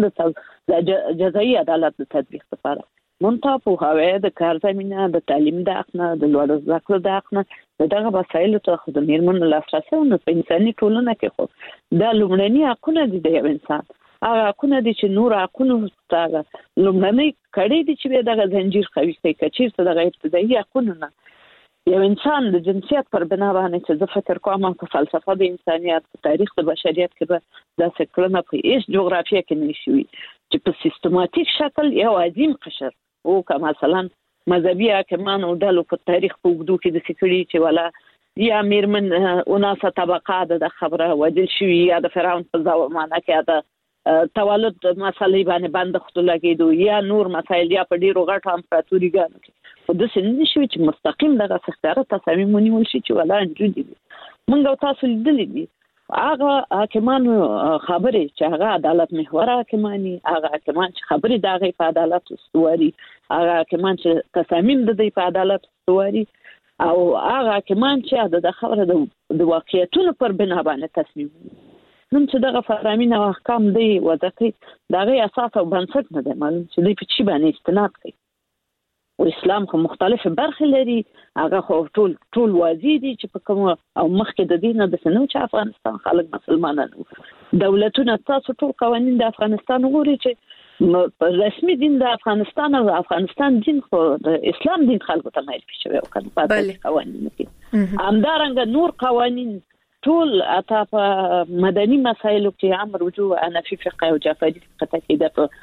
د جزایي عدالت د تطبیق لپاره منتها پوهاوی، د کار زمینه، د تعلیم د حق نه، د لوړو زده کړو د حق نه، د دغه مسایلو ته خو د میرمنو لاسرسی نو په انساني ټولنه کې خو دا لومړني حقونه دي د یو انسان، هغه حقونه دي چې نور حقونو ته لومړنۍ کړۍ دي چې بیا دغه زنجیر قوي کوي. که چېرته دغه ابتدایي حقونو نه یو انسان د جنسیت پر بنا باندې چې زه فکر کوم په فلسفه د انسانیت، په تاریخ د بشریت کې به داسې کړنه په هېڅ جغرافیه کې نه شي وي چې په سیستماتیک شکل یو عظیم قشر او که مثلا مذهبي حاکمانو ډلو په تاریخ په اوږدو کې داسې کړي چې والا یا میرمن اوناسه طبقه د خبره وجل شوي، یا د فرعون په زمانه کې یا د تولد مسلې باندې بند خطو لګېدو، یا نور مسایل، یا په ډېرو غټو امپراتوریګانو کې، خو داسې نه شوي چې مستقیم دغه ښکاره تصامیم ونیول شي چې والا نجونې دي. موږ او تاسو لیدلي دي هغه حاکمانو خبرې چې هغه عدالت محور حاکماني، هغه حاکمان چې خبرې د هغې په عدالت استواري، هغه حاکمان چې تصامیم د دوی په عدالت استواري، او هغه حاکمان چې د خبره د واقعیتونو پر بنا باندې تصمیم نن چې دغه فرامین او احکام دی وضع کوي، د هغې اساس او بنسټ نه دی معلوم چې دوی په چي باندې استناد کوي. او اسلام خو مختلفې برخې لري، هغه خو ټول ټول واضح دي چې په کوم او مخکې د دې نه داسې نه و چې افغانستان خلک مسلمانان وو، دولتونه تاسو ټول قوانين د افغانستان وګورئ چې رسمي دین د افغانستان او افغانستان دین خو د اسلام دین خلکو ته مایل شوی او کنه په قوانینو کې همدارنګه نور قوانين ټول اته په مدني مسایلو کې امر رجوع حنفي فقه او جعفری فقه کې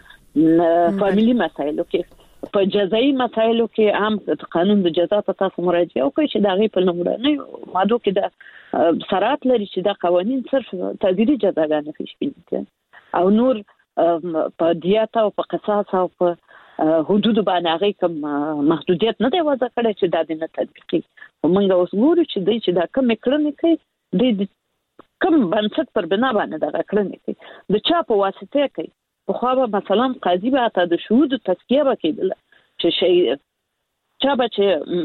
د فاميلي مسایلو کې په جزایي مسایلو کې عام قانون د جزا په تاسو مراجعه وکړئ چې دا غي په لومړنۍ ماده کې د سرات لري چې دا قوانين صرف تعزیري جزاګانې فشکې او نور په دیات او په قصاص او په حدود باندې هغه کوم محدودیت نه دی وضع کړی چې دا د نه تطبیقي ومنګه اوس ګورو چې دوی چې دا کوم کړنې کوي د کوم بنسټ پر بنا باندې دا کړنې کوي د چا په واسطه کوي په خو به مثلا قاضي به ته د شهود تذکیه وکړي چې شهید چا به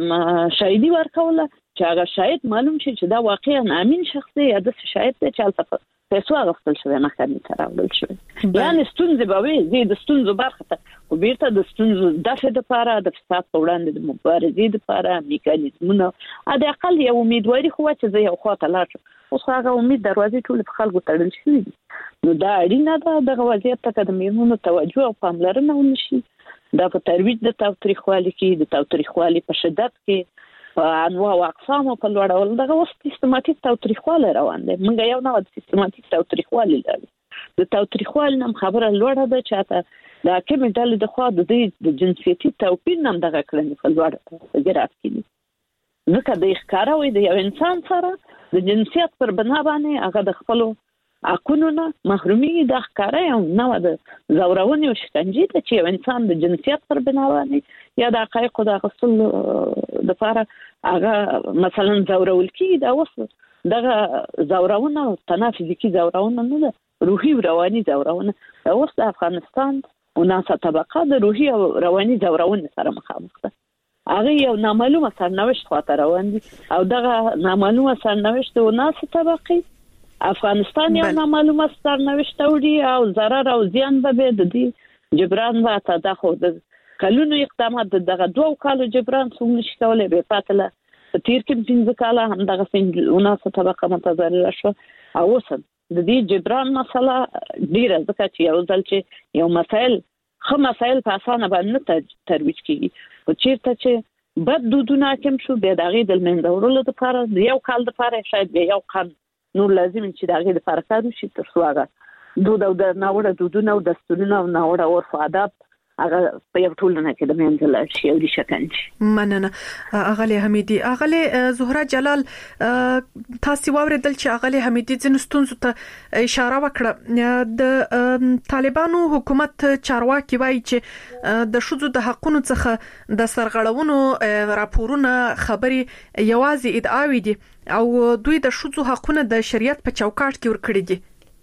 چې شهیدی ورکوله چې هغه شاهد معلوم شي چې دا واقعا امین شخص دی یا د شاهد دی چې البته پیسو غوښتل شوی محکمې ته راوړل شوی یعنی ستونزې به وي زه د ستونزو برخه ته خو بیرته د ستونزو دفع لپاره د فساد په وړاندې د مبارزې لپاره میکانیزمونه د اقل یو امیدواري خو چې زه یو خواته لاړ شم اوس هغه امید دروازې ټول په خلکو تړل شوی نو دا اړینه ده د وضعیت ته د میرمنو توجه او پاملرنه ونشي دا په ترویج د تاوتریخوالي کې د تاوتریخوالي په شدت کې په انواع او اقسام په لوړول دغه اوس سیستماتیک تاوتریخواله روان دي موږ یو نه د سیستماتیک تاوتریخواله لرو د تاوتریخوالي نم خبره لوړه ده چې ته د کومې ډلې د خوا د جنسیتي توپیر نم دغه کړنې په لوړه ګرات کړي ځکه د ښکاروي د یو انسان سره د جنسیت پر بنا باندې هغه د خپل حقونو نه محرومي د ښکارا او نو د زورونې او شکنجې ته چې انسان د جنسیت پر بنا باندې یا د حقایقو د غوښتل د لپاره هغه مثلا زورول کی دا اوس دغه زورونه تنه فزیکی زورونه نه ده روحي او رواني زورونه اوس د افغانستان او ناسا طبقه د روحي او رواني زورونه سره مخامخ ده هغه یو نامعلومه سرنوشت خاطر روان دي او دغه نامعلومه سرنوشت او ناسا طبقه افغانستان یو نامعلومه سرنوشت وړي او ضرر او زیان به د دې جبران به تداخل د کلونو اقدامات دغه دوه کالو جبران څنګه نشي کولای به پاتله تیر کې پنځه کاله هم دغه څنګه طبقه متضرره شو او اوس د دې جبران مسله ډیره ځکه چې یو ځل چې یو مسائل خو مسائل په اسانه باندې ترویج کیږي او چیرته چې بد دودونه کوم شو به دغه د منځورولو لپاره یو کال لپاره شاید یو کال نور لازم چې دغه لپاره کار وشي تر څو هغه دود او د ناوړه دودونه او دستورونه او ناوړه عرف آداب هغه په یو ټولنه کې د منځل شي او د شکنجه مننه اغلی حمیدی اغلی زهرا جلال تاسو واوریدل چې اغلی حمیدی ځین ستونزو ته اشاره وکړه د طالبانو حکومت چارواکي وایي چې د شذو د حقونو څخه د سرغړونو راپورونه خبري یوازې ادعاوي دي او دوی د شذو حقونه د شریعت په چوکاټ کې ورکړي دي.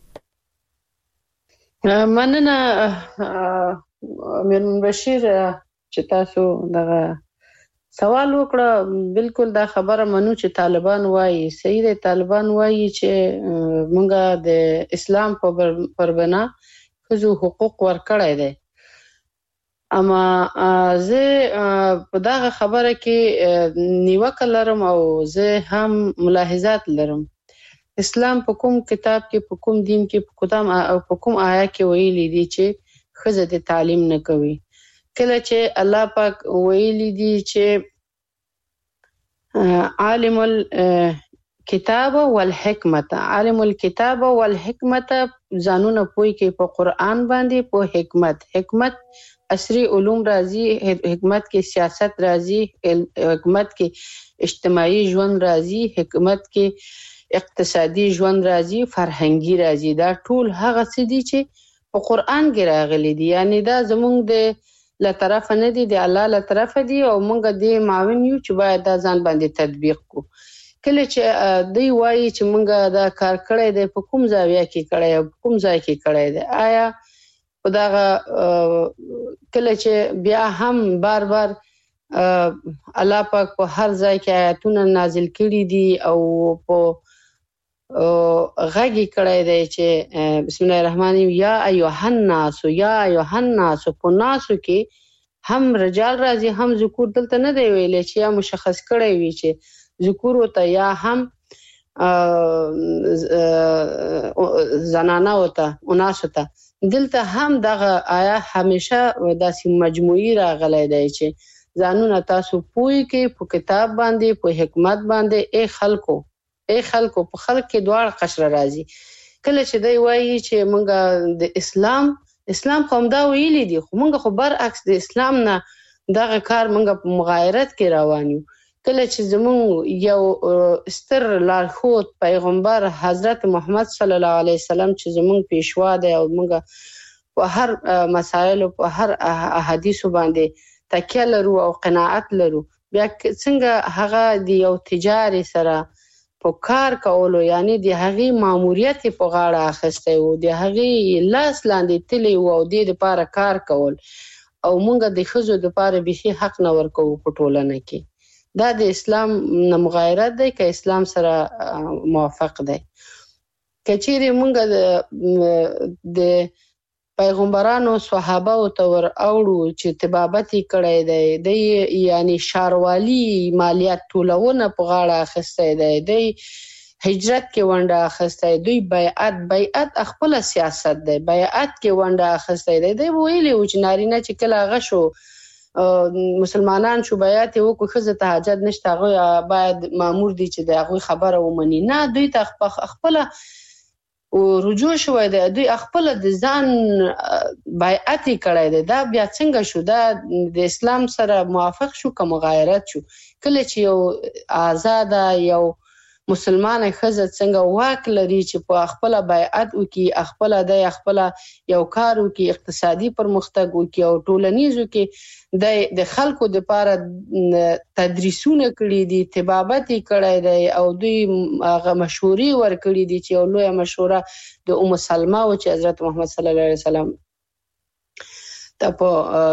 مننه میرمن بشیر چې تاسو دغه سوال وکړه بالکل دا خبره منو چې طالبان وایي صحیح دی طالبان وایي چې مونږه د اسلام په پربنا خزو حقوق ورکړای دي اما زه په دغه خبره کې نیوکه لرم او زه هم ملاحظات لرم اسلام په کوم کتاب کې په کوم دین کې په کوم او په کوم آیه کې ویلي دي چې خزه د تعلیم نه کوي کله چې الله پاک ویلي دي چې عالم الكتاب والحکمت عالم الكتاب والحکمت ځانونه پوي کې په قران باندې په حکمت حکمت عصري علوم راځي حکمت کې سیاست راځي حکمت کې اجتماعي ژوند راځي حکمت کې اقتصادي ژوند راځي فرهنګي راځي دا ټول هغه څه دي چې په قران کې راغلي دي یعنی دا زمونږ د له طرف نه دي د الله له طرف دي او مونږ د معاون یو چې باید دا ځان باندې تطبیق کو کله چې دوی وایي چې مونږ دا کار کړی دی په کوم ځای کې کړی او کوم ځای کې کړی دی آیا په دا کله چې بیا هم بار بار الله پاک په هر ځای کې آیاتونه نازل کړي دي او په غږی کړی دی چې بسم الله الرحمن الرحیم یا ایها الناس یا ایها الناس په ناسو کې هم رجال راځي هم ذکور دلته نه دی ویل چې یا مشخص کړی وي چې ذکور او یا هم زنانه وته اوناسو ته دلته هم دغه آیا همیشه داسې مجموعي راغلی دی چې ځانونه تاسو پوي کې په کتاب باندې په حکمت باندې ای خلکو ای خلکو په خلک کې دواړه قشر راځي. کله چې دی وایي چې موږ د اسلام اسلام قوم دا ویلي دي خو موږ خو برعکس د اسلام نه دغه کار موږ په مغایرت کې روان یو. کله چې زمون یو ستر لارښود پیغمبر حضرت محمد صلی الله علیه وسلم چې زمون پیشوا دی او موږ په هر مسایل او په هر احادیث باندې تکیه لرو او قناعت لرو، بیا څنګه هغه د یو تجاري سره په کار کولو یعنی د هغې ماموریت په غاړه اخیستی و، د هغې لاس لاندې تللی و او دې دپاره کار کول او موږ د ښځو دپاره بیخي حق نه ورکوو په ټولنه کې. دا د اسلام نه مغایرت دی که اسلام سره موافق دی؟ که چیرې موږ د پیغمبرانو صحابه او ته ور اوړو چې طبابت یې کړی دی، دی یعنی ښاروالي مالیات ټولونه په غاړه اخیستی دی، دی هجرت کې ونډه اخیستی، دوی بیعت بیعت خپله سیاست دی، بیعت کې ونډه اخیستی دی. دی ویلي و چې نارینه چې کله هغه شو مسلمانان شو بیعت یې وکړو ښځه ته حاجت نشته، هغوی باید مامور دي چې د هغوی خبره ومني. نه، دوی ته خپله رجوع شوی دی، دوی خپله د ځان بیعت یې کړی دی. دا بیا څنګه شو؟ دا د اسلام سره موافق شو که مغایرت شو؟ کله چې یو آزاده یو مسلمانه ښځه څنګه واک لري چې په خپله بیعت وکړي، خپله دی خپله یو کار وکړي، اقتصادي پرمختګ وکړي او ټولنیزو کې دی د خلکو دپاره تدریسونه کړي دي، طبابت یې کړی دی او دوی هغه مشورې ورکړي دي چې یو لویه مشوره د ام سلمه و چې حضرت محمد صلی الله علیه وسلم ته په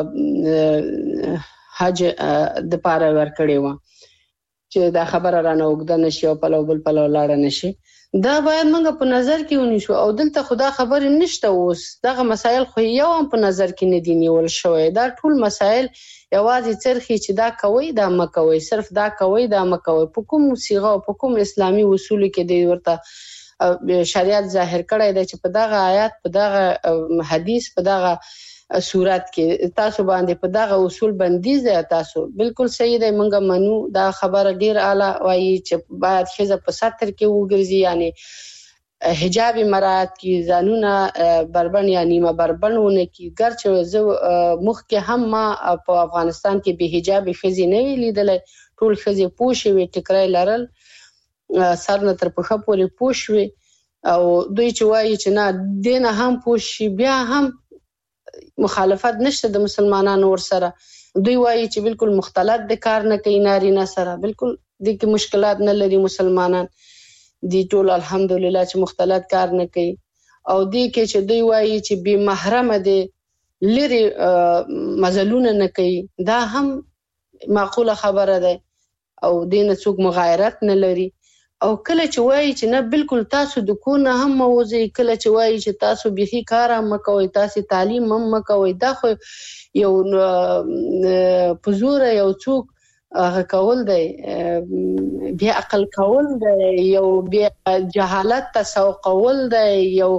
حج دپاره ورکړې وه چې دا خبره رانه اوږده نشي او پلو بل پلو لاړه نشي. دا باید موږ په نظر کې ونیسو او دلته خو دا خبرې نشته. اوس دغه مسایل خو یو هم په نظر کې نه دي نیول شوی. دا ټول مسایل یوازې څرخي چې دا کوئ دا مه کوئ، صرف دا کوئ دا مه کوئ. په کوم صیغه او په کوم اسلامي اصولو کې دی ورته شریعت ظاهر کړی دی چې په دغه آیات، په دغه حدیث، په دغه صورت کې تاسو باندې په دغه اصول بندیز دی. تاسو بالکل صحیح دی، موږ منو دا خبره ډیر اعلی وایي چې باید ښځه په ستر کې وګرځي، یعنی حجاب مراعات کړي، ځانونه بربند یا نیمه بربند ونه کړي. ګرچې زه مخکې هم ما په افغانستان کې بې حجابې ښځې نه وي لیدلی، ټول ښځې پوشې وې، ټیکری لرل، سر نه تر پښه پورې پوش وې او دوی چې وایي چې نه دې نه هم پوش شي بیا هم مخالفت نشته د مسلمانانو ورسره. دوی وایي چې بالکل مختلط د کار نه کوي نارینه سره، بالکل دې کې مشکلات نه لري مسلمانان، دی ټول الحمدلله چې مختلط کار نه کوي. او دې کې چې دوی وایي چې بې محرمه دی، لرې مزلونه نه کوي، دا هم معقوله خبره ده او دې نه څوک مغایرت نه لري. او کله چې وایي چې نه بالکل تاسو د کور نه هم مه وځئ، کله چې وایي چې تاسو بیخي کار هم مه کوئ، تاسې تعلیم هم مه کوئ، دا خو یو په زوره یو څوک هغه کول دی، بیا عقل کول دی، یو بیا جهالت تسوقول دی، یو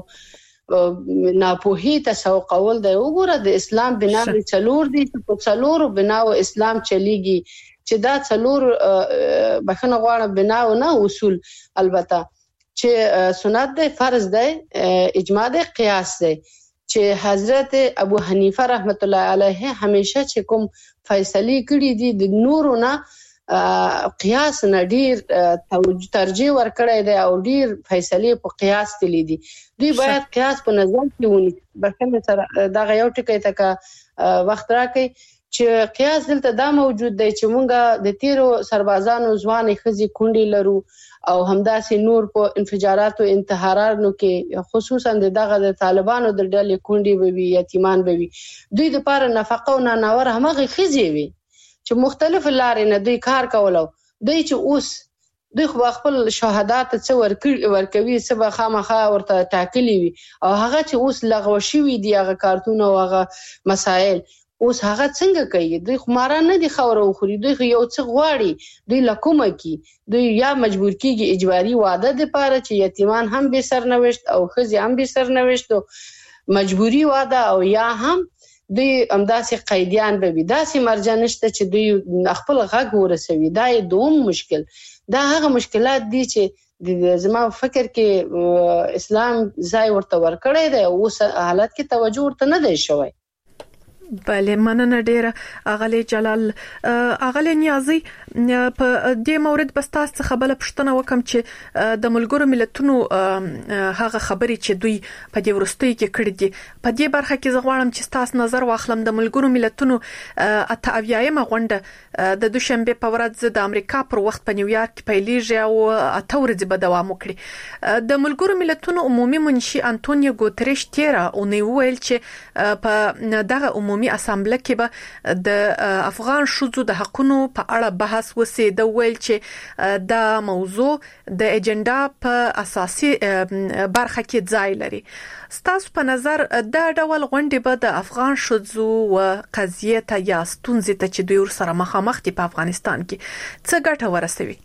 ناپوهي تسوقول دی. وګوره د اسلام بناوې څلور دي چې په څلورو بناو اسلام چلیږي، چې دا څلور بخښنه غواړم بناو نه اصول، البته چې سنت دی، فرض دی، اجماع دی، قیاس دی. چې حضرت ابو حنیفه رحمت الله علیه همیشه چې کوم فیصله کړي دي د نورو نه قیاس نه ډیر ترجیح ورکړی دی او ډیر فیصله په قیاس تللی دي. دوی باید قیاس په نظر کې ونیسي. بخښنه سره دغه یو ټکی ته وخت راکړئ چې قیاس دلته دا موجود دی چې مونږ د تیرو سربازانو ځوانې ښځې کونډې لرو او همداسې نور په انفجاراتو انتحارانو کې خصوصا دغه د طالبانو د ډلې کونډې به وي، یتیمان به وي. دوی دپاره نفقه او نانور همغې ښځې وي چې مختلف لارې نه دوی کار کولو. دوی چې اوس دوی خو خپل شهادت څه ورکوي، څه به خامخا ورته ټاکلي وي او هغه چې اوس لغوه شوي دي هغه کارتونه او هغه مسایل، اوس هغه څنګه کوي؟ دوی خمارا نه دي خوره وخوري، دوی یو څه غواړي، دوی لکومه کی دوی یا مجبور کیږي اجباري واده د پاره چې یتیمان هم به سرنوشت او خزي هم به سرنوشت مجبوری واده، او یا هم دوی امداسې قیدیان به وي، داسې مرجع نشته چې دوی خپل غږ ورسوي. دا دوم مشکل. دا هغه مشکلات دي چې زما فکر کې اسلام ځای ورته ورکړی دی، اوس حالت کې توجه ورته نه دی شوی. بله مننه ډیره اغلی جلال. اغلی نیازی په دې مورد بس تاسو څخه بل پښتنه وکم چې د ملګرو ملتونو هغه خبرې چې دوی په دې ورستۍ کې کړې دي، په دې برخه کې زه غواړم چې تاسو نظر واخلم. د ملګرو ملتونو اته اویایم غونډه د دوشنبه په ورځ د امریکا پر وخت په نیویارک کې پیلېږي او اته ورځې به دوام وکړي. د ملګرو ملتونو عمومي منشي انټونیو ګوتریش تیرا او نو ویل چې په دغه عمومي اسامبله کې به د افغان شوزو د حقونو په اړه بحث وسی. د ویل چې دا موضوع د اجنډا په اساسي برخه کې ځای لري. ستاسو په نظر دا ډول غونډې به د افغان شوزو او قضیه ته یا ستونزې ته چې دوی سره مخامخ دي په افغانستان کې څه ګټه ورسوي؟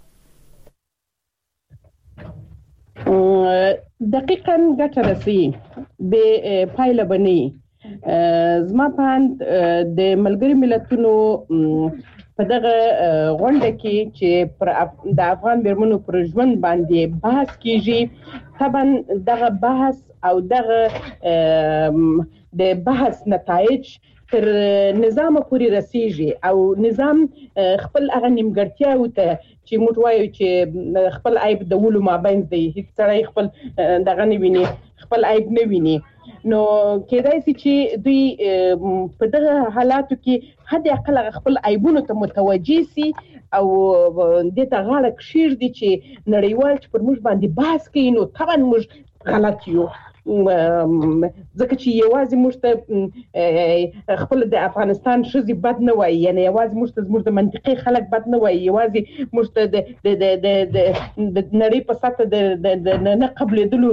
دقیقاً ګټه رسوي، به پایله بني. زما په اند د ملګری ملتونو په دغه غونډه کې چې پر د افغان میرمنو پر ژوند باندې بحث کیږي، طبعا دغه بحث او دغه د بحث نتایج تر نظام پورې رسیږي او نظام خپل هغه نیمګړتیاو ته چې موږ وایو چې خپل عیب د ولو مابین دی، هیڅ سړی خپل دغه نه ویني، خپل عیب نه ویني. نو کېدای شي چې دوی په دغه حالاتو کې حد اقل خپل عیبونو ته متوجي سي او د ته غاړه کشیږدي چې نړیوال چې پر موږ باندې بحث کوي نو طبعا موږ غلط یو، ځکه چې یوازې موږ ته خپل د افغانستان ښځې بد نه وایي، یعنی یوازې موږ ته زموږ د منطقي خلک بد نه وایي، یوازې موږ ته د نړۍ په سطح د نه قبلېدلو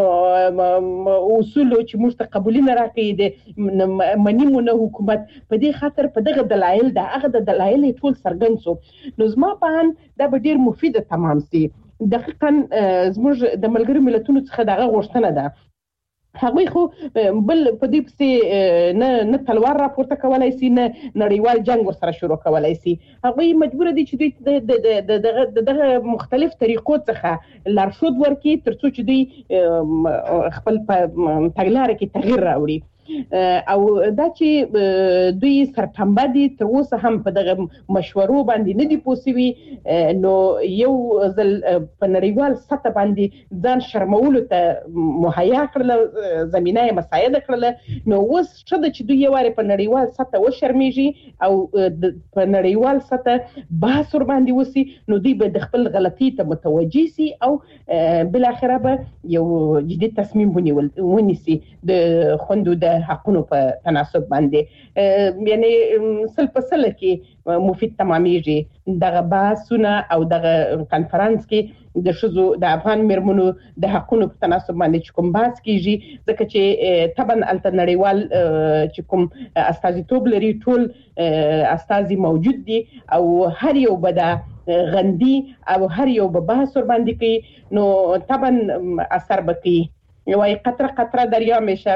اصول چې موږ ته قبولي نه راکوي، د مني مو نه حکومت. په دې خاطر په دغه دلایل د هغه د دلایل ټول څرګند شو. نو زما په اند دا به ډېر مفید تمام سي. دقیقاً زموږ د ملګرو ملتونو څخه دغه غوښتنه ده. هغوی خو بل په دې پسې نه نه تلوار راپورته کولای شي، نه نړیوال جنگ ورسره شروع کولای شي. هغوی مجبور دي چې دوی د دغه مختلف طریقو څخه لارښود ورکړي تر څو چې دوی خپل په تګلاره کې تغییر راوړي. او دا چې دوی سرټمبه دي تر اوسه هم په دغه مشورو باندې نه دي پوسوي، نو یو ځل په نړیوال سطح باندې ځان شرمولو ته مهیا کړل، زمینه یې مساعده کړل. نو اوس ښه ده چې دوی یو وارې په نړیوال سطح وشرمیږي او په نړیوال سطح بحث ور باندې وسی، نو دوی به د خپل غلطي ته متوجي سي او بل اخره به یو جدي تصمیم ونیسي د خوندو د حقونو په تناسب باندې. یعنی سل په سل کې مفید تمامېږي دغه بحثونه او دغه کانفرنس کې د ښځو د افغان میرمنو د حقونو په تناسب باندې چې کوم بحث کیږي، ځکه چې طبعا الته نړیوال چې کوم استازیتوب لري ټول استازي موجود دي او هر یو به دا غندي او هر یو به بحث ور باندې کوي، نو طبعا اثر به کوي. وای قطره قطره دریا میشه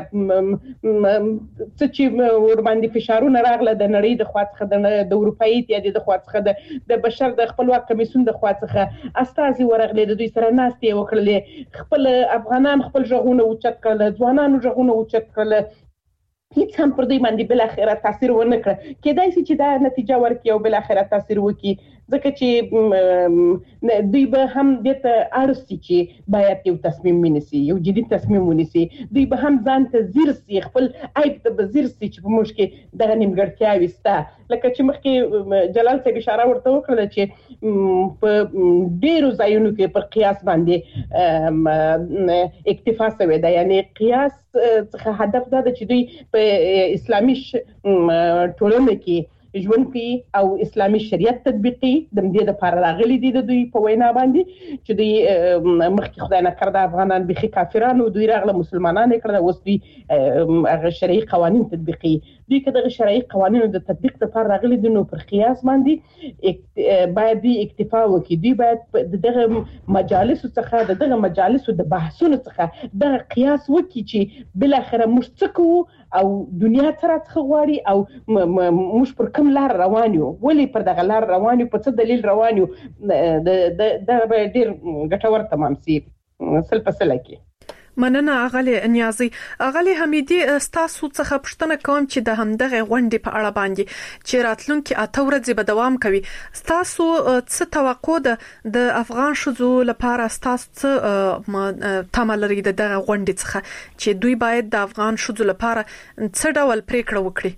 څه چې ور باندې فشارونه راغله د نړۍ د خوا څخه، د اروپایي اتحادیې د خوا څخه، د بشر د خپلواک کمیسیون د خوا څخه استازي ورغلي، د دوی سره ناستې وکړلې، خپل افغانان خپل ژغونه اوچت کړل، ځوانانو ژغونه اوچت کړل، هیڅ هم پر دوی باندې بل اخره تاثیر ونه کړ. کېدای شي چې دا نتیجه ورکړي او بل اخره تاثیر وکړي، ځکه چې دوی به هم دې ته اړ سي چې باید یو تصمیم ونیسي، یو جدي تصمیم ونیسي. دوی به هم ځان ته ځیر سي، خپل عیب ته به ځیر سي چې په موږ کې دغه نیمګړتیاوې شته. لکه چې مخکې جلال صاحب اشاره ورته وکړله چې په ډېرو ځایونو کې پر قیاس باندې اکتفا شوې ده، یعنی قیاس څخه هدف دا ده چې دوی په اسلامي ټولنه کې ژوند کوي او اسلامي شریعت تطبیقي د دې لپاره راغلي دي د دوی په وینا باندې چې دوی مخکې خدای نه کړ د افغانان بيخي کافرانو دوی راغله مسلمانان کړل اوس دوی هغه شرعي قوانين تطبیقي دوی کله د شرعي قوانینو د تطبیق لپاره راغلي دي نو پر قیاس باندې باید دوی اکتفا وکړي دوی باید دغه مجالس څخه دغه مجالس د بحثونو څخه د قیاس وکړي چې بل اخر موږ څه کوو او دنیا تر څخه غواړي او موږ پر کوم لار روان یو ولې پر دغه لار روان یو په څه دلیل روان یو د د ډیر ګټور تمام سي سل په سل کې مننه اغلی نیازي اغلی حمیدي ستاسو څخه پوښتنه کوم چې د همدغه غونډې په اړه باندې چې راتلونکي اته ورځې به دوام کوي ستاسو څه توقع ده د افغان شذو لپاره ستاسو څه تمه لري دغه غونډې څخه چې دوی باید د افغان شذو لپاره څه ډول پریکړه وکړي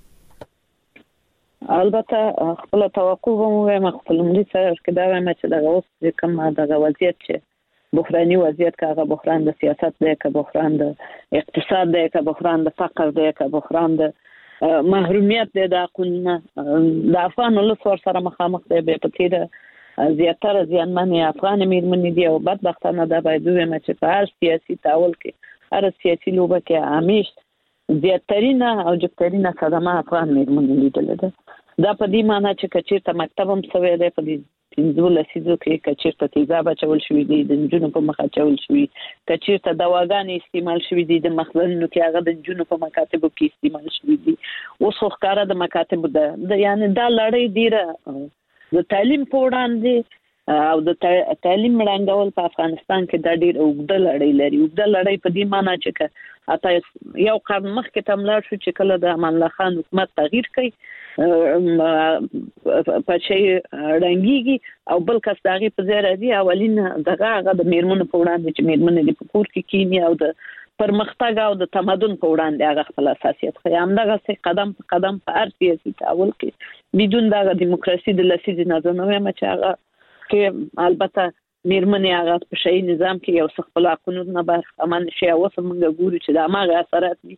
البته خپل توقع ومو ما خپل ملي سره کې دا وایم چې دغه اوس کوم دغه وضعیت چې بحراني وضعیت کاغه بحران د سیاست دی که بحران د اقتصاد دی که بحران د فقر دی که بحران د محرومیت دی د قانون د افغان ولس سره مخامخ دی به پتیره زیاتره ځانمنې افغان میرمنې دی او بدبختانه دا باید ویم چې په هر سیاسي تاول کې هر سیاسي لوبه کې همیش زیاترینه او جبترینه صدمه افغان میرمنې لیدل ده دا په دې معنی چې کچېرته مکتب هم سوی دی په دې پنځو لسیزو کې کچېرته تیزاب اچول شوي دي د نجونو په مخ اچول شوي کچېرته دواګانې استعمال شوي دي د مخزنونو کې هغه د نجونو په مکاتبو کې استعمال شوي دي اوس خو ښکاره د مکاتبو ده یعنی دا لړۍ ډیره د تعلیم په وړاندې او د تعلیم وړاندول په افغانستان کې دا ډیر اوږده لړۍ لري اوږده لړۍ په دې معنی چې اته یو قرن مخکې تملار شو چې کله د امان الله خان حکومت تغییر کړي په شي رنګيږي او بل کس داغي په ځای راځي اولین دغه هغه د میرمنو په وړاندې چې میرمنې د پکور کې کینی او د پرمختګ او د تمدن په وړاندې هغه خپل اساسیت خو هم دغه څه قدم په قدم په هر سیاسي تحول کې بدون دغه دیموکراسي د لسیزې نه نه وایم چې هغه کې البته میرمنې هغه په شي نظام کې یو څه خپل قانون نه برخمن شي او څه موږ ګورو چې د هغه اثرات دي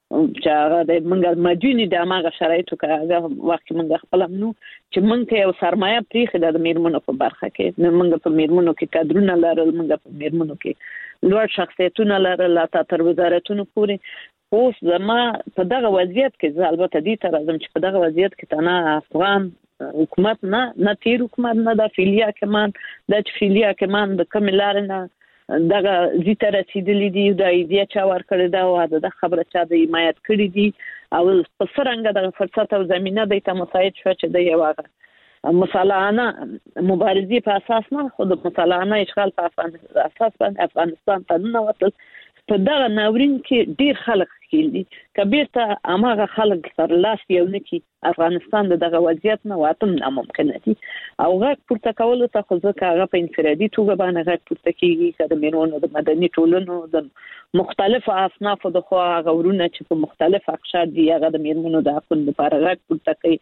چې هغه د منګر مجونی د هغه شرایطو کې هغه وخت موږ خپل نو چې موږ یو سرمایه پریخي د میرمنو په برخه کې موږ په میرمنو کې کادرونه لرل موږ په میرمنو کې لوړ شخصیتونه لرل لا تر وزارتونو پورې اوس زما په دغه وضعیت کې البته دې تر راځم چې په دغه وضعیت کې تنه افغان حکومت نه نه تیر حکومت نه د فیلیا کمان د فیلیا کمان د کملار نه دغه زیته رسیدلې دي د ایډیا چا ور کړی دا او د خبره چا د حمایت کړی دي او په څرنګه د فرصت او زمينه د ته مساعد شو چې د یو هغه مسالانه مبارزې په اساس نه خو د مسالانه اشغال په اساس باندې افغانستان ته نه وصل په دغه ناورین کې ډیر خلک کېږي کبیر ته اماغه خلک تر لاس یو نکي افغانستان دغه وضعیت نه واتم ناممکن دي او غږ پورته کول ته خو ځکه هغه په انفرادي توګه باندې غږ پورته کیږي چې د میرونو د مدني ټولنو د مختلفو اصنافو د خو غورونه چې په مختلف اقشار دي هغه د میرونو د حقوقو لپاره غږ پورته کوي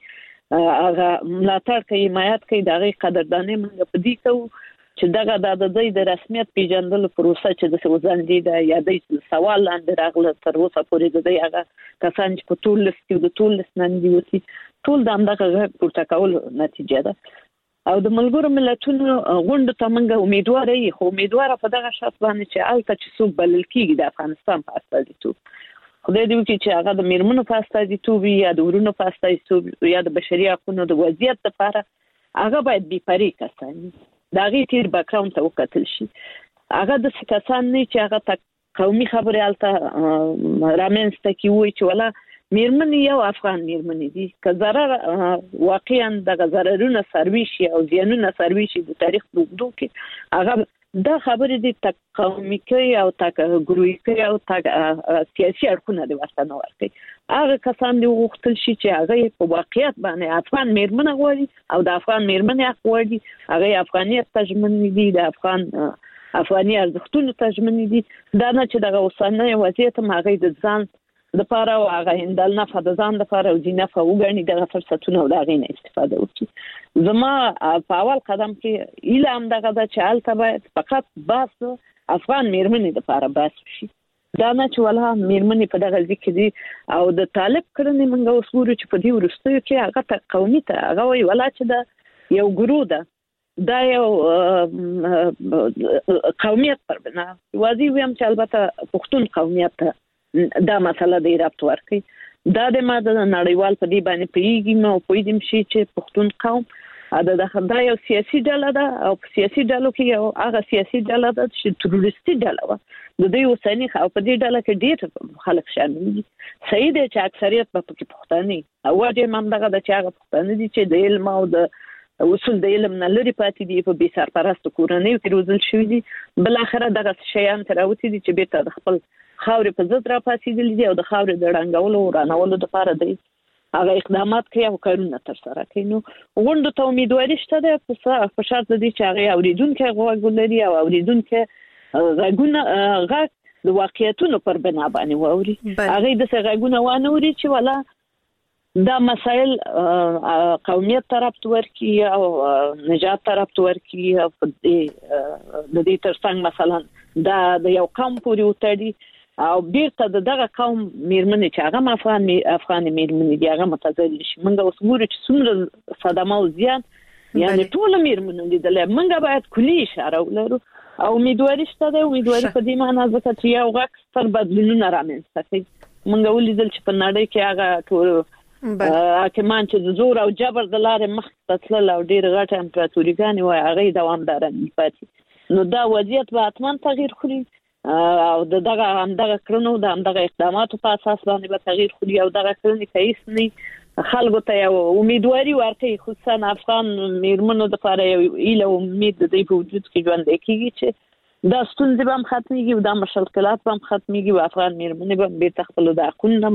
هغه ملاتړ کوي حمایت کوي دغه قدردانې موږ په دې کوو چې دغه د دوی د رسمیت پیژندلو پروسه چې د سوزاندې د یادې سوال لاندې راغله تر اوسه پورې د هغه کسان چې په ټول لست د ټول لست نن دی وتی ټول د همدغه پورته کول نتیجه ده او د ملګرو ملتونو غونډه ته موږ امیدوار یو خو امیدوار په دغه شرط باندې چې الته چې څوک بلل کیږي د افغانستان په استازیتوب خدای دې وکړي چې هغه د میرمنو په استازیتوب یا د ورونو په استازیتوب یا د بشري حقوقو د وضعیت لپاره هغه باید بي پرې کسان دا غي تیر بیکګراوند ته وکتل شي هغه د کسان نه چې هغه قومي خبرې الته رامنځته کیوي چې ولا میرمنې یو افغان میرمنې دي که ضرر واقعا د ضررونو سروي شي او زیانونو سروي شي د تاریخ په اوږدو کې هغه دا خبرې دي تک قومي کوي او تک ګروي کوي او تک سیاسي اړخونه د وطن ورته هغه کسان دی وختل شي چې هغه په واقعیت باندې افغان میرمنه غواړي او د افغان میرمنه حق غواړي هغه افغانیت تجمن دي د افغان افغاني ارزښتونو تجمن دي دا نه چې دغه وسنه وضعیت هغه د ځان د پاره او هغه هندل نه فد ځان د پاره او جنه فوګنی دغه فرصتونه او دغه نه استفاده وکړي زما په اول قدم کې اعلان دغه د چالت باید فقط بس افغان میرمنې د پاره بس شي دا نه چې ولا میرمنې په دغه ځکه دي او د طالب کړنې موږ اوس ګورو چې په دې ورستیو کې هغه ته قومي ته هغه وی ولا چې دا یو ګروه ده دا یو قومیت پر بنا واځي ویم چې البته پښتون قومیت دا مسله دی رابط ورکي دا د ماده نړیوال په دې باندې پیږي نو پویدم شي چې پښتون قوم دا د خدای یو سیاسي ډله ده او په سیاسي ډلو کې یو هغه سیاسي ډله ده چې تروریستي ډله و د دې اوسنی خو په دې ډله کې ډېر خلک شامل دي صحیح دی چې اکثریت په کې پښتانه او دې مم دغه د چې هغه پښتانه دي چې د علم او د اصول د علم نه لري پاتې دي په بي سرپرست کورنۍ کې روزل شوی دي بل اخره دغه شیان تر اوتی دي چې بیرته د خپل خاورې په ضد را پاتې دي او د خاورې د رنګولو او رانولو لپاره دی هغه اقدامات کوي او کارونه تر سره کوي نو غونډه ته امیدواري شته ده په شرط دي چې هغه اوریدونکو غوږ لري او اوریدونکو غوږونه غږ د واقعیتونو پر بنا باندې ووري هغه د څه غوږونه وانه وري چې ولا دا مسائل قومیت طرف ورکی او نجات طرف ورکی او د دې ترڅنګ مثلا دا د یو قوم پورې وتړي او بیرته دغه قوم میرمنې چې هغه افغان افغان میرمنې دی هغه متضرر شي موږ اوس ګورو چې څومره صدمه او زیان یعنی ټول میرمنې لیدل موږ باید کلی اشاره ولرو او امیدواري شته ده امیدواري په دې معنی ځکه چې یو غږ پر بدلونونه رامنځته کوي موږ ولیدل چې په نړۍ کې هغه ټول حاکمان چې د زور او جبر د لارې مخ ته تلل او ډېر غټ امپراتوریګانې وای هغه دوامدار نه پاتې نو دا وضعیت به حتما تغییر خوري او دغه همدغه کړنو د همدغه اقداماتو په اساس باندې به تغییر خوري او دغه کړنې کیس نه خلکو ته یو امیدواري ورکوي خصوصا افغان میرمنو لپاره یو ایله امید د دې په وجود کې ژوند کیږي چې دا ستونزې به هم ختمېږي او دا مشکلات به هم ختمېږي او افغان میرمنې به بیرته خپل د حقونو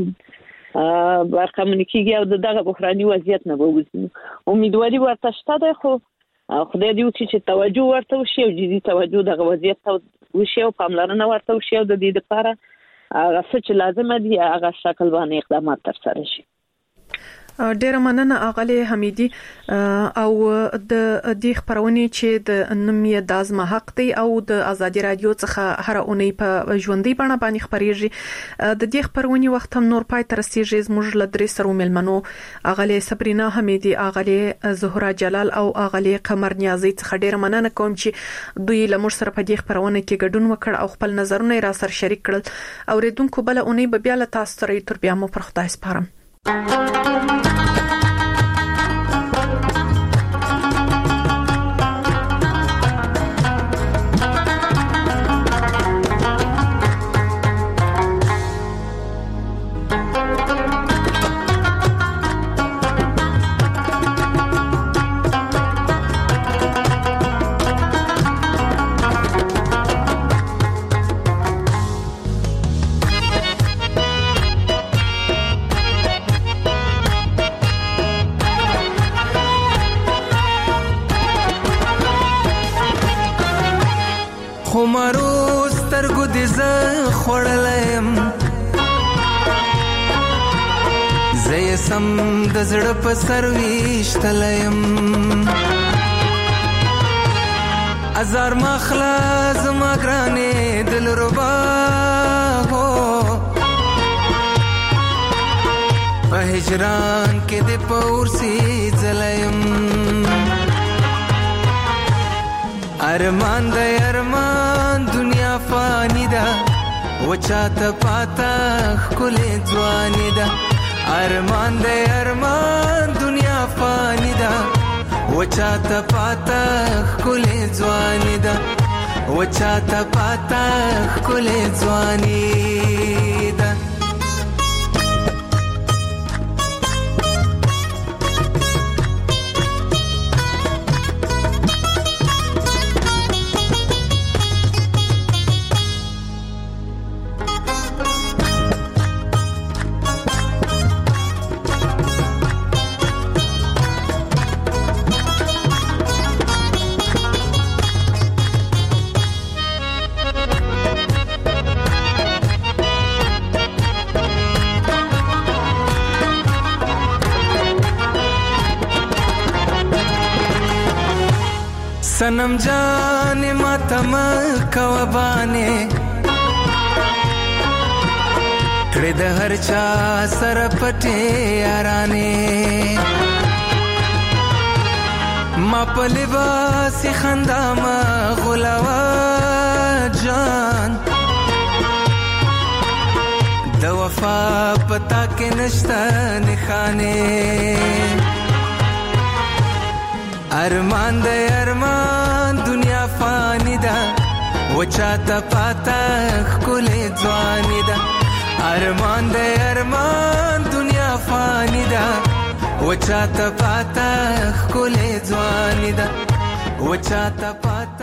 برخمن کیږي او دغه بحراني وضعیت نه ووځي امیدواري ورته شته ده خو خدای دې وکړي چې توجه ورته وشي او جدي توجه دغه وضعیت ته وشي او پاملرنه ورته وشي او د دې لپاره هغه څه چې لازم دي هغه شکل باندې اقدامات تر سره شي ډیره مننه اغلی حمیدي او د دې خبرونه چې د نومي د ازم حق دی او د ازادي رادیو څخه هر اونۍ په ژوندۍ بڼه باندې خبريږي د دې خبرونه وخت هم نور پای تر رسیږي زموږ لدري سره ملمنو اغلی صبرینا حمیدي اغلی زهرا جلال او اغلی قمر نیازي څخه ډیره مننه کوم چې دوی لمر سره په دې خبرونه کې ګډون وکړ او خپل نظرونه را سره شریک کړل او ریدونکو بل اونۍ به بیا له تاسو سره تر بیا مو پر خدای سپارم سم د زړه په سر ویشتلم ازار مخلا زما ګرانې دل ربا هو په هجران کې د پورسي زلم ارمان د ارمان دنیا فانی ده وچاته پاتا خلې ځواني ده ارمان دے ارمان دنیا فانی دا وچاتا پاتا خلے ځوانی دا وچاتا پاتا خلے ځوانی دا सनम जाने मातम कवबाने کړه د هر چا سره پټه یارانه ما په لباس خندا ما غلاوا جان د وفا پتا کې نشته نخانه ارمان د ارمان دنیا فانی ده وچا ته پاتا خلې ځواني ده ارمان د ارمان دنیا فانی ده وچا ته پاتا خلې ځواني ده وچا ته پاتا